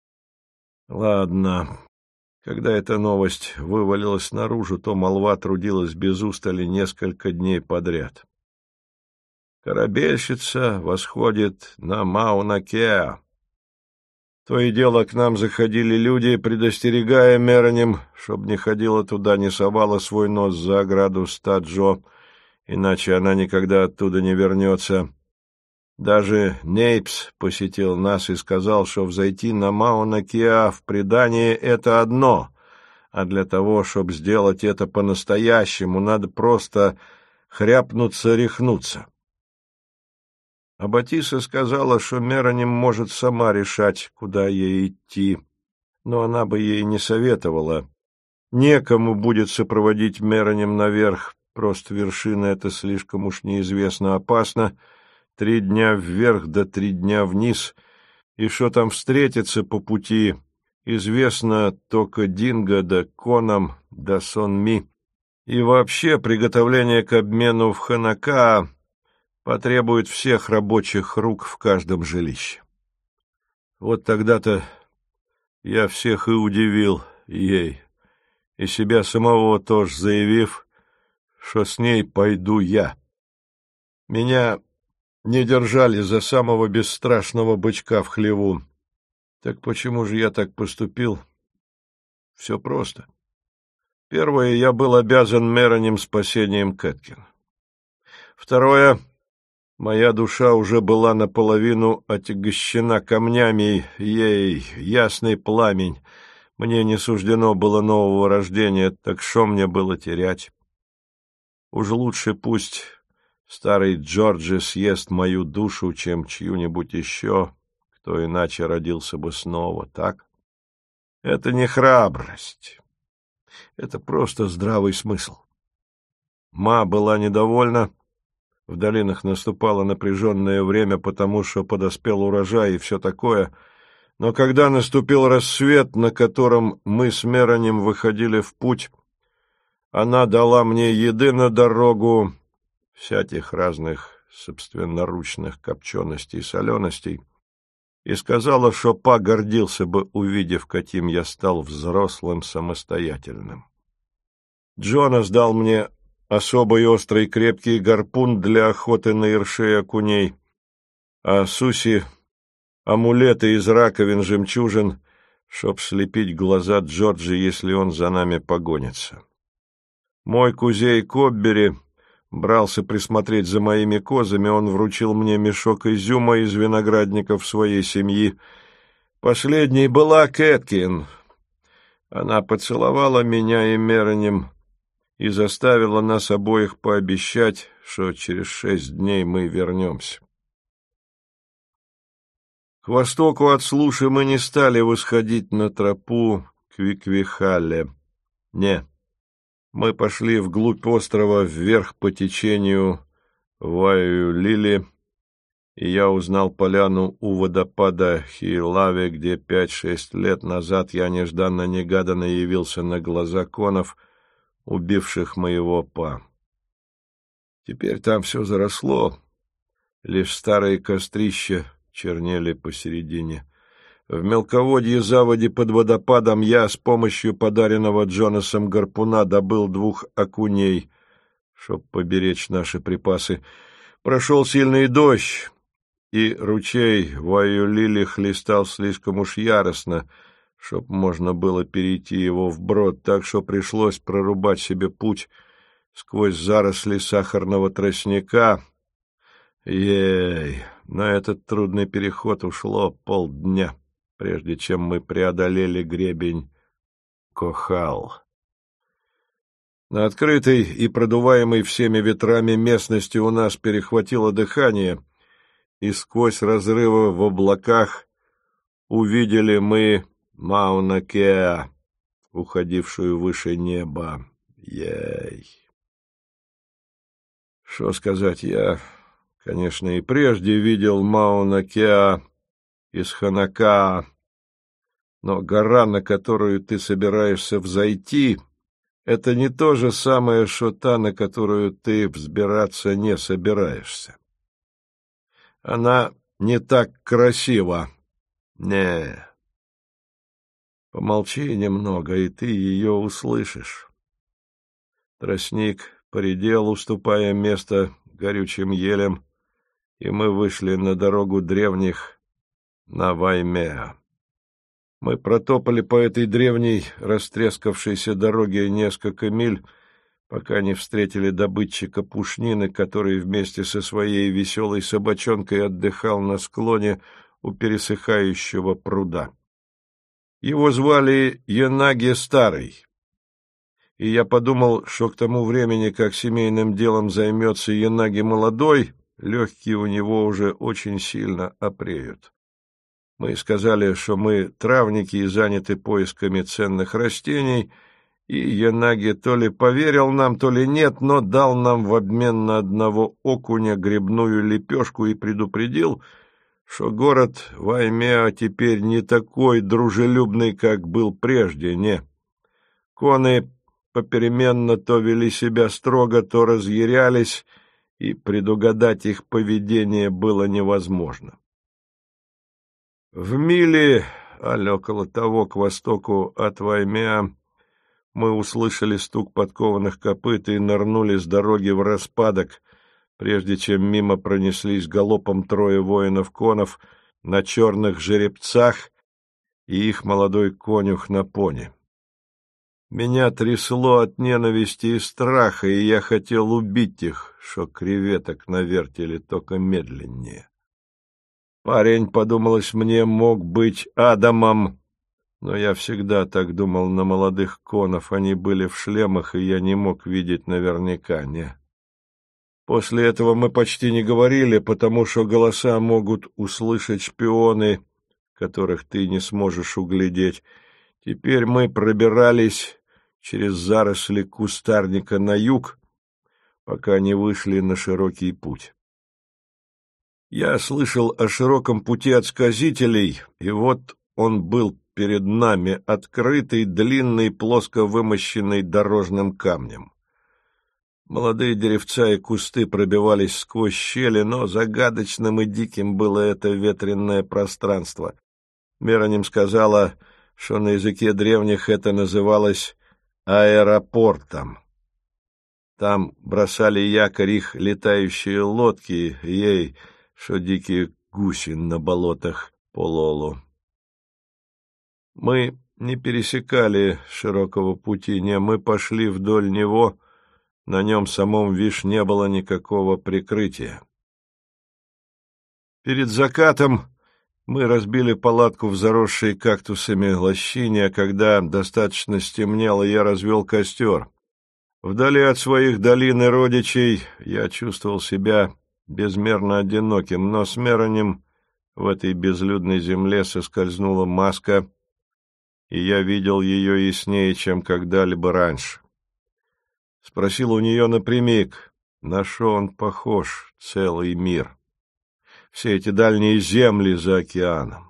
Speaker 1: Ладно, когда эта новость вывалилась наружу, то молва трудилась без устали несколько дней подряд. Корабельщица восходит на Мауна-Кеа. То и дело к нам заходили люди, предостерегая Меронем, чтоб не ходила туда, не совала свой нос за ограду Стаджо, иначе она никогда оттуда не вернется. Даже Нейпс посетил нас и сказал, что взойти на Мауна-Кеа в предание — это одно, а для того, чтобы сделать это по-настоящему, надо просто хряпнуться-рехнуться. А Батиса сказала, что Меронем может сама решать, куда ей идти, но она бы ей не советовала. Некому будет сопроводить Меронем наверх, просто вершина эта слишком уж неизвестно опасна, 3 дня вверх да 3 дня вниз, и что там встретится по пути, известно только Динго да Конам да Сонми. И вообще приготовление к обмену в Ханака потребует всех рабочих рук в каждом жилище. Вот тогда-то я всех и удивил ей, и себя самого тоже заявив, что с ней пойду я. Меня не держали за самого бесстрашного бычка в хлеву. Так почему же я так поступил? Все просто. Первое, я был обязан Меронем спасением Кэткин. Второе, моя душа уже была наполовину отягощена камнями, ей, ясный пламень. Мне не суждено было нового рождения, так что мне было терять? Уж лучше пусть старый Джорджи съест мою душу, чем чью-нибудь еще, кто иначе родился бы снова, так? Это не храбрость, это просто здравый смысл. Ма была недовольна, в долинах наступало напряженное время, потому что подоспел урожай и все такое, но когда наступил рассвет, на котором мы с Меронем выходили в путь, она дала мне еды на дорогу, всяких разных собственноручных копченостей и соленостей, и сказала, что Па гордился бы, увидев, каким я стал взрослым самостоятельным. Джонас дал мне особый острый крепкий гарпун для охоты на ершей и окуней, а Суси — амулеты из раковин жемчужин, чтоб слепить глаза Джорджи, если он за нами погонится. Мой кузей Коббери брался присмотреть за моими козами, он вручил мне мешок изюма из виноградников своей семьи. Последней была Кэткин. Она поцеловала меня и Меронем и заставила нас обоих пообещать, что через 6 дней мы вернемся. К востоку от Слуши мы не стали восходить на тропу к Виквихалле. Не. Мы пошли вглубь острова, вверх по течению Вайю-Лили, и я узнал поляну у водопада Хилави, где 5-6 лет назад я нежданно-негаданно явился на глаза конов, убивших моего Па. Теперь там все заросло, лишь старые кострища чернели посередине. В мелководье заводи под водопадом я с помощью подаренного Джонасом гарпуна добыл 2 окуней, чтоб поберечь наши припасы. Прошел сильный дождь, и ручей Вайю-Лили хлестал слишком уж яростно, чтоб можно было перейти его вброд, так что пришлось прорубать себе путь сквозь заросли сахарного тростника. На этот трудный переход ушло полдня, прежде чем мы преодолели гребень Кохал. На открытой и продуваемой всеми ветрами местности у нас перехватило дыхание, и сквозь разрывы в облаках увидели мы Мауна-Кеа, уходившую выше неба. Ей! Что сказать, я, конечно, и прежде видел Мауна-Кеа из Ханакаа, но гора, на которую ты собираешься взойти, это не то же самое, что та, на которую ты взбираться не собираешься. Она не так красива. Не. Помолчи немного, и ты ее услышишь. Тростник поредел, уступая место горючим елям, и мы вышли на дорогу древних на Ваймеа. Мы протопали по этой древней, растрескавшейся дороге несколько миль, пока не встретили добытчика пушнины, который вместе со своей веселой собачонкой отдыхал на склоне у пересыхающего пруда. Его звали Янаги Старый, и я подумал, что к тому времени, как семейным делом займется Янаги Молодой, легкие у него уже очень сильно опреют. Мы сказали, что мы травники и заняты поисками ценных растений, и Янаги то ли поверил нам, то ли нет, но дал нам в обмен на одного окуня грибную лепешку и предупредил, что город Ваймеа теперь не такой дружелюбный, как был прежде, не. Коны попеременно то вели себя строго, то разъярялись, и предугадать их поведение было невозможно. В миле, аль около того, к востоку от Ваймеа, мы услышали стук подкованных копыт и нырнули с дороги в распадок, прежде чем мимо пронеслись галопом трое воинов-конов на черных жеребцах и их молодой конюх на пони. Меня трясло от ненависти и страха, и я хотел убить их, что креветок на вертеле, только медленнее. Парень, подумалось мне, мог быть Адамом, но я всегда так думал на молодых конов, они были в шлемах, и я не мог видеть наверняка, не. После этого мы почти не говорили, потому что голоса могут услышать шпионы, которых ты не сможешь углядеть. Теперь мы пробирались через заросли кустарника на юг, пока не вышли на широкий путь. Я слышал о широком пути от сказителей, и вот он был перед нами, открытый, длинный, плоско вымощенный дорожным камнем. Молодые деревца и кусты пробивались сквозь щели, но загадочным и диким было это ветренное пространство. Мероним сказала, что на языке древних это называлось аэропортом. Там бросали якорь их летающие лодки, ей, что дикие гуси на болотах Пололу. Мы не пересекали широкого пути, не, мы пошли вдоль него. На нем самом, вишь, не было никакого прикрытия. Перед закатом мы разбили палатку в заросшей кактусами лощине, а когда достаточно стемнело, я развел костер. Вдали от своих долин и родичей я чувствовал себя безмерно одиноким, но с Мероним в этой безлюдной земле соскользнула маска, и я видел ее яснее, чем когда-либо раньше. Спросил у нее напрямик, на что он похож, целый мир, все эти дальние земли за океаном.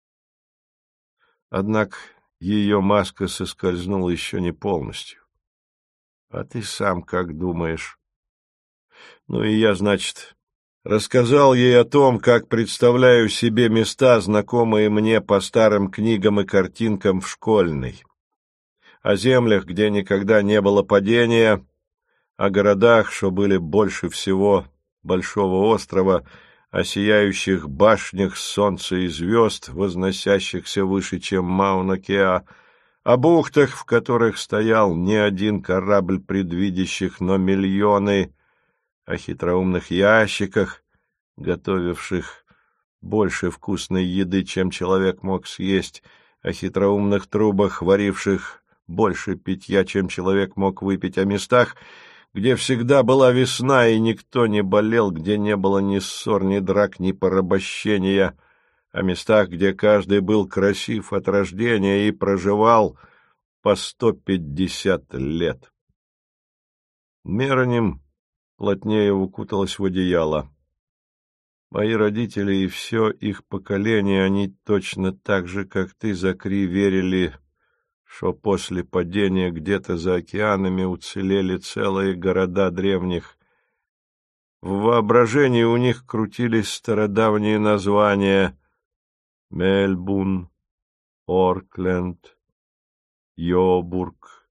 Speaker 1: Однако ее маска соскользнула еще не полностью. А ты сам как думаешь? Ну и я, значит, рассказал ей о том, как представляю себе места, знакомые мне по старым книгам и картинкам в школьной. О землях, где никогда не было падения, о городах, что были больше всего большого острова, о сияющих башнях солнца и звезд, возносящихся выше, чем Мауна-Кеа, о бухтах, в которых стоял не один корабль предвидящих, но миллионы, о хитроумных ящиках, готовивших больше вкусной еды, чем человек мог съесть, о хитроумных трубах, варивших больше питья, чем человек мог выпить, о местах, где всегда была весна и никто не болел, где не было ни ссор, ни драк, ни порабощения, о местах, где каждый был красив от рождения и проживал по 150 лет. Мероним плотнее укуталась в одеяло. Мои родители и все их поколение, они точно так же, как ты, Закри, верили, что после падения где-то за океанами уцелели целые города древних. В воображении у них крутились стародавние названия: Мельбурн, Окленд, Йобург,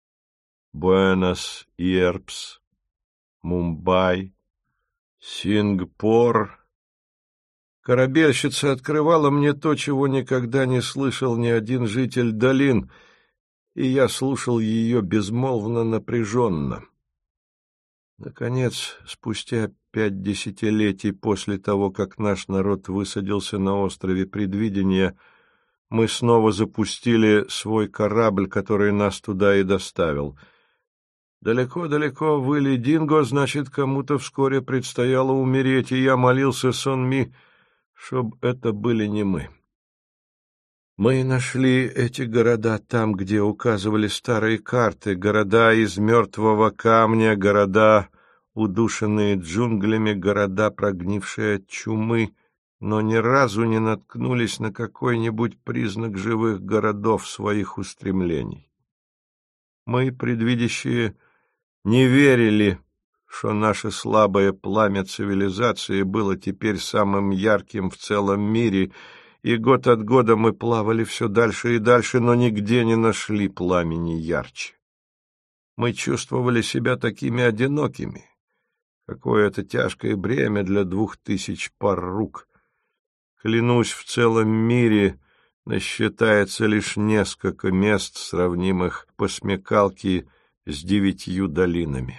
Speaker 1: Буэнос-Айрес, Мумбай, Сингапур. Корабельщица открывала мне то, чего никогда не слышал ни один житель долин, и я слушал ее безмолвно, напряженно. Наконец, спустя 5 десятилетий после того, как наш народ высадился на острове Предвидения, мы снова запустили свой корабль, который нас туда и доставил. Далеко-далеко выли Динго, значит, кому-то вскоре предстояло умереть, и я молился Сонми, чтоб это были не мы. Мы нашли эти города там, где указывали старые карты, города из мертвого камня, города, удушенные джунглями, города, прогнившие от чумы, но ни разу не наткнулись на какой-нибудь признак живых городов своих устремлений. Мы, предвидящие, не верили, что наше слабое пламя цивилизации было теперь самым ярким в целом мире, и год от года мы плавали все дальше и дальше, но нигде не нашли пламени ярче. Мы чувствовали себя такими одинокими. Какое это тяжкое бремя для 2000 пар рук. Клянусь, в целом мире насчитается лишь несколько мест, сравнимых по смекалке с 9 долинами.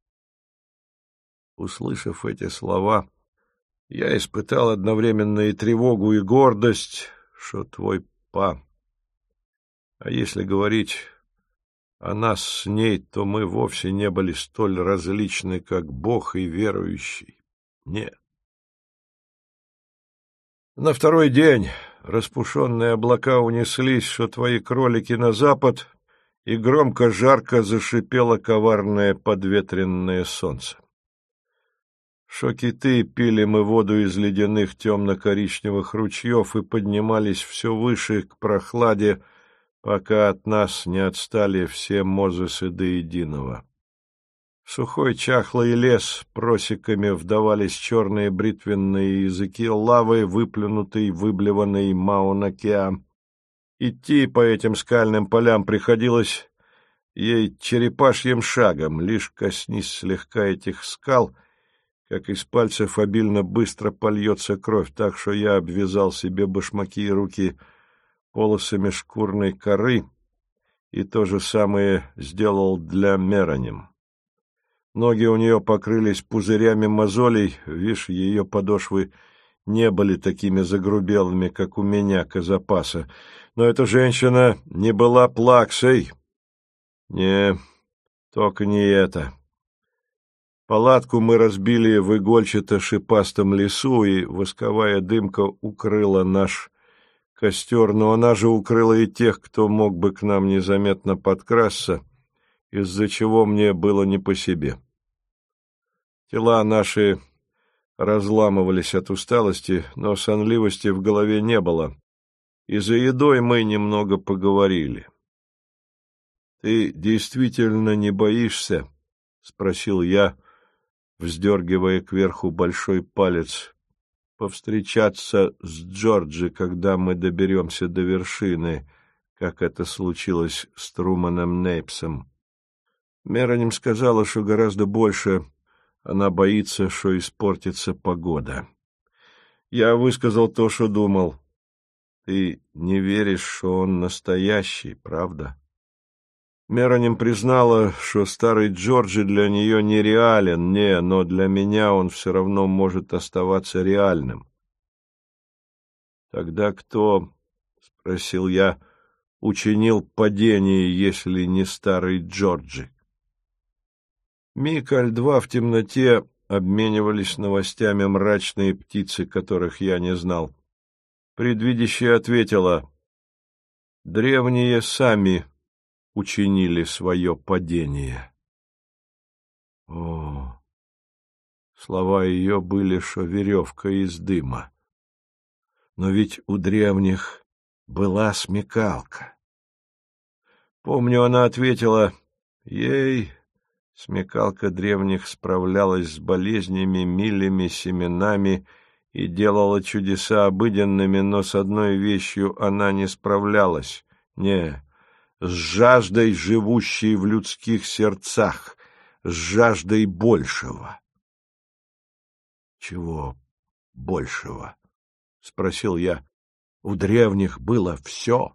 Speaker 1: Услышав эти слова, я испытал одновременно и тревогу, и гордость, что твой па. А если говорить о нас с ней, то мы вовсе не были столь различны, как Бог и верующий. Нет. На второй день распушенные облака унеслись, что твои кролики на запад, и громко-жарко зашипело коварное подветренное солнце. Шо-киты пили мы воду из ледяных темно-коричневых ручьев и поднимались все выше к прохладе, пока от нас не отстали все Мозесы до единого. В сухой чахлый лес просеками вдавались черные бритвенные языки лавы, выплюнутой, выблеванной Мауна-Кеа. Идти по этим скальным полям приходилось ей черепашьим шагом, лишь коснись слегка этих скал, как из пальцев обильно быстро польется кровь, так что я обвязал себе башмаки и руки полосами шкурной коры и то же самое сделал для Мероним. Ноги у нее покрылись пузырями мозолей, вишь, ее подошвы не были такими загрубелыми, как у меня, Казапаса. Но эта женщина не была плаксой. Не, только не это. Палатку мы разбили в игольчато-шипастом лесу, и восковая дымка укрыла наш костер, но она же укрыла и тех, кто мог бы к нам незаметно подкрасться, из-за чего мне было не по себе. Тела наши разламывались от усталости, но сонливости в голове не было, и за едой мы немного поговорили. — Ты действительно не боишься? — спросил я, вздергивая кверху большой палец. — Повстречаться с Джорджи, когда мы доберемся до вершины, как это случилось с Труманом Нейпсом. Мероним сказала, что гораздо больше она боится, что испортится погода. Я высказал то, что думал. Ты не веришь, что он настоящий, правда? Мероним признала, что старый Джорджи для нее нереален, но для меня он все равно может оставаться реальным. — Тогда кто, — спросил я, учинил падение, если не старый Джорджи? Мик и Аль-2 в темноте обменивались новостями мрачные птицы, которых я не знал. Предвидящая ответила: древние сами учинили свое падение. О, слова ее были, шо веревка из дыма. Но ведь у древних была смекалка. Помню, она ответила: ей, смекалка древних справлялась с болезнями, милями, семенами и делала чудеса обыденными, но с одной вещью она не справлялась. Не, с жаждой, живущей в людских сердцах, с жаждой большего. — Чего большего? — спросил я. — У древних было все.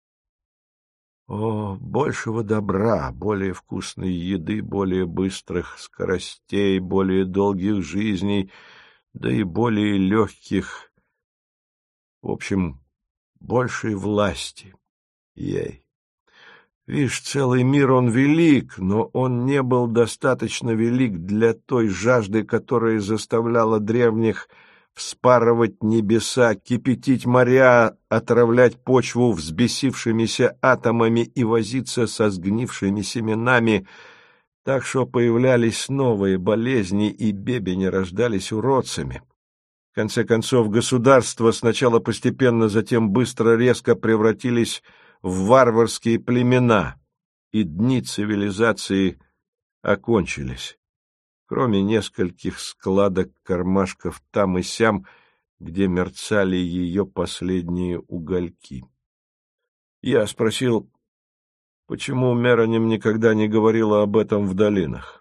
Speaker 1: О, большего добра, более вкусной еды, более быстрых скоростей, более долгих жизней, да и более легких. В общем, большей власти. Ей. Вишь, целый мир он велик, но он не был достаточно велик для той жажды, которая заставляла древних вспарывать небеса, кипятить моря, отравлять почву взбесившимися атомами и возиться со сгнившими семенами, так что появлялись новые болезни, и бебени рождались уродцами. В конце концов, государства сначала постепенно, затем быстро, резко превратились в варварские племена, и дни цивилизации окончились, кроме нескольких складок-кармашков там и сям, где мерцали ее последние угольки. Я спросил, почему Мероним никогда не говорила об этом в долинах.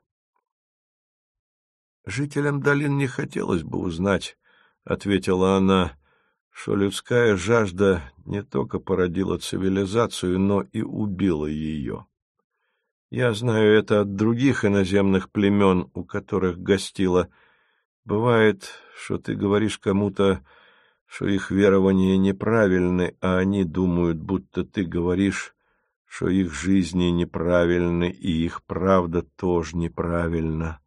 Speaker 1: «Жителям долин не хотелось бы узнать, — ответила она, — что людская жажда не только породила цивилизацию, но и убила ее. Я знаю это от других иноземных племен, у которых гостила. Бывает, что ты говоришь кому-то, что их верования неправильны, а они думают, будто ты говоришь, что их жизни неправильны, и их правда тоже неправильна.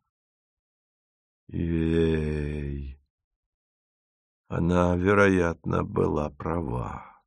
Speaker 1: Ей! Она, вероятно, была права.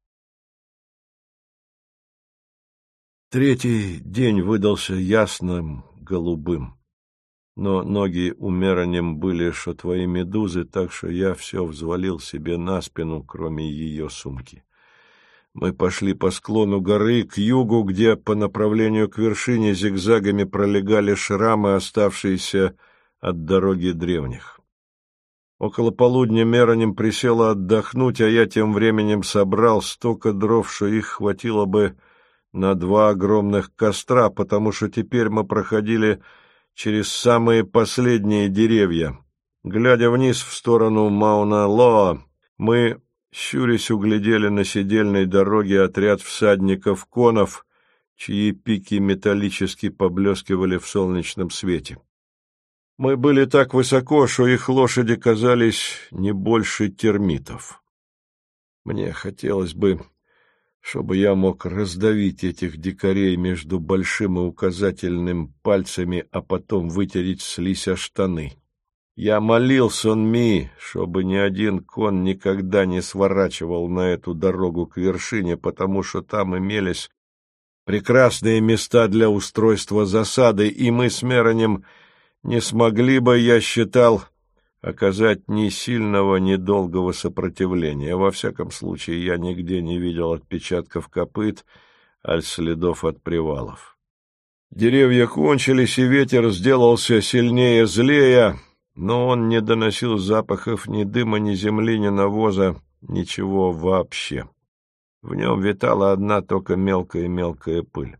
Speaker 1: Третий день выдался ясным, голубым. Но ноги у Мероним были, что твои медузы, так что я все взвалил себе на спину, кроме ее сумки. Мы пошли по склону горы к югу, где по направлению к вершине зигзагами пролегали шрамы, оставшиеся от дороги древних. Около полудня Мероним присела отдохнуть, а я тем временем собрал столько дров, что их хватило бы на 2 огромных костра, потому что теперь мы проходили через самые последние деревья. Глядя вниз в сторону Мауна-Лоа, мы, щурясь, углядели на седельной дороге отряд всадников-конов, чьи пики металлически поблескивали в солнечном свете. Мы были так высоко, что их лошади казались не больше термитов. Мне хотелось бы, чтобы я мог раздавить этих дикарей между большим и указательным пальцами, а потом вытереть слизь о штаны. Я молил Сонми, чтобы ни один кон никогда не сворачивал на эту дорогу к вершине, потому что там имелись прекрасные места для устройства засады, и мы с Меронем не смогли бы, я считал, оказать ни сильного, ни долгого сопротивления. Во всяком случае, я нигде не видел отпечатков копыт, аль следов от привалов. Деревья кончились, и ветер сделался сильнее, злее, но он не доносил запахов ни дыма, ни земли, ни навоза, ничего вообще. В нем витала одна только мелкая-мелкая пыль.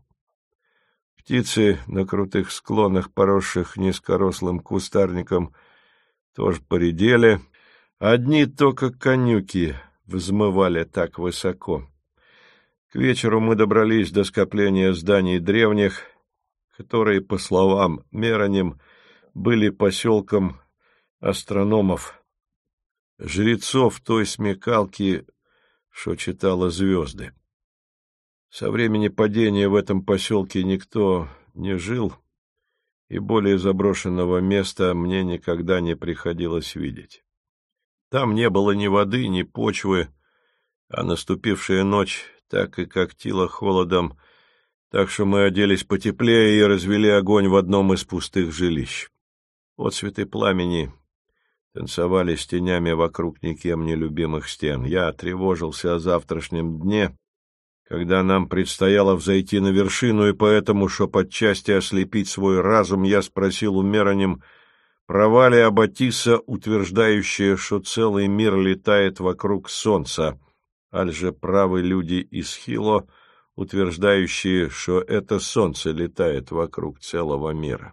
Speaker 1: Птицы на крутых склонах, поросших низкорослым кустарником, тоже поредели. Одни только конюки взмывали так высоко. К вечеру мы добрались до скопления зданий древних, которые, по словам Мероним, были поселком астрономов, жрецов той смекалки, что читала звезды. Со времени падения в этом поселке никто не жил, и более заброшенного места мне никогда не приходилось видеть. Там не было ни воды, ни почвы, а наступившая ночь так и когтила холодом, так что мы оделись потеплее и развели огонь в одном из пустых жилищ. Отцветы пламени танцевали с тенями вокруг никем не любимых стен. Я тревожился о завтрашнем дне, когда нам предстояло взойти на вершину, и поэтому, чтоб отчасти ослепить свой разум, я спросил у Мероним, права ли Аббатиса, утверждающая, что целый мир летает вокруг солнца, аль же правы люди из Хило, утверждающие, что это солнце летает вокруг целого мира.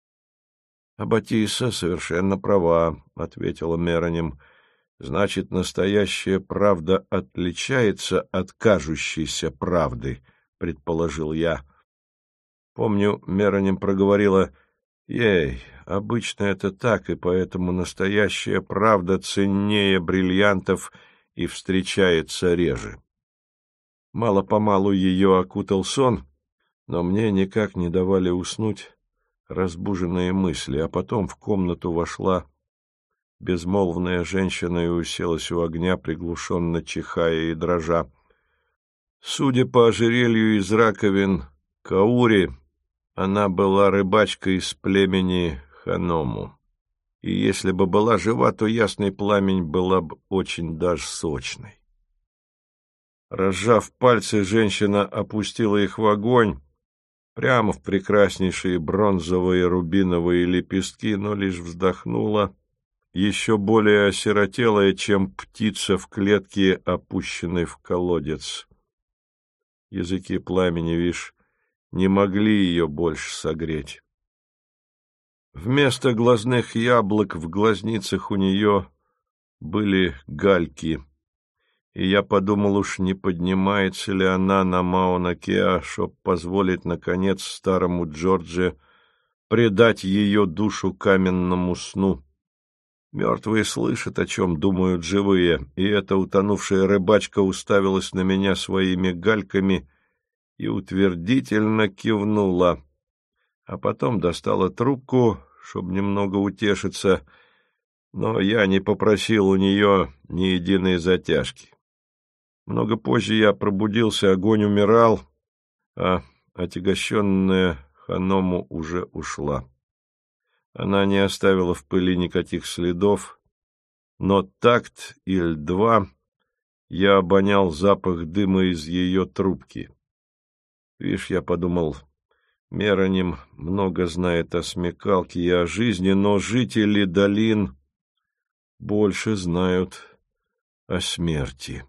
Speaker 1: «Аббатиса совершенно права», — ответила Мероним. «Значит, настоящая правда отличается от кажущейся правды», — предположил я. Помню, Мероним проговорила: «Ей, обычно это так, и поэтому настоящая правда ценнее бриллиантов и встречается реже». Мало-помалу ее окутал сон, но мне никак не давали уснуть разбуженные мысли, а потом в комнату вошла безмолвная женщина и уселась у огня, приглушенно чихая и дрожа. Судя по ожерелью из раковин Каури, она была рыбачкой из племени Ханому, и если бы была жива, то ясный пламень была бы очень даже сочной. Разжав пальцы, женщина опустила их в огонь, прямо в прекраснейшие бронзовые рубиновые лепестки, но лишь вздохнула, еще более осиротелая, чем птица в клетке, опущенной в колодец. Языки пламени, вишь, не могли ее больше согреть. Вместо глазных яблок в глазницах у нее были гальки, и я подумал, уж не поднимается ли она на Мауна-Кеа, чтоб позволить, наконец, старому Джорджи предать ее душу каменному сну. Мертвые слышат, о чем думают живые, и эта утонувшая рыбачка уставилась на меня своими гальками и утвердительно кивнула, а потом достала трубку, чтобы немного утешиться, но я не попросил у нее ни единой затяжки. Много позже я пробудился, огонь умирал, а отягощенная Ханому уже ушла. Она не оставила в пыли никаких следов, но такт или два я обонял запах дыма из ее трубки. Вишь, я подумал, Мероним много знает о смекалке и о жизни, но жители долин больше знают о смерти.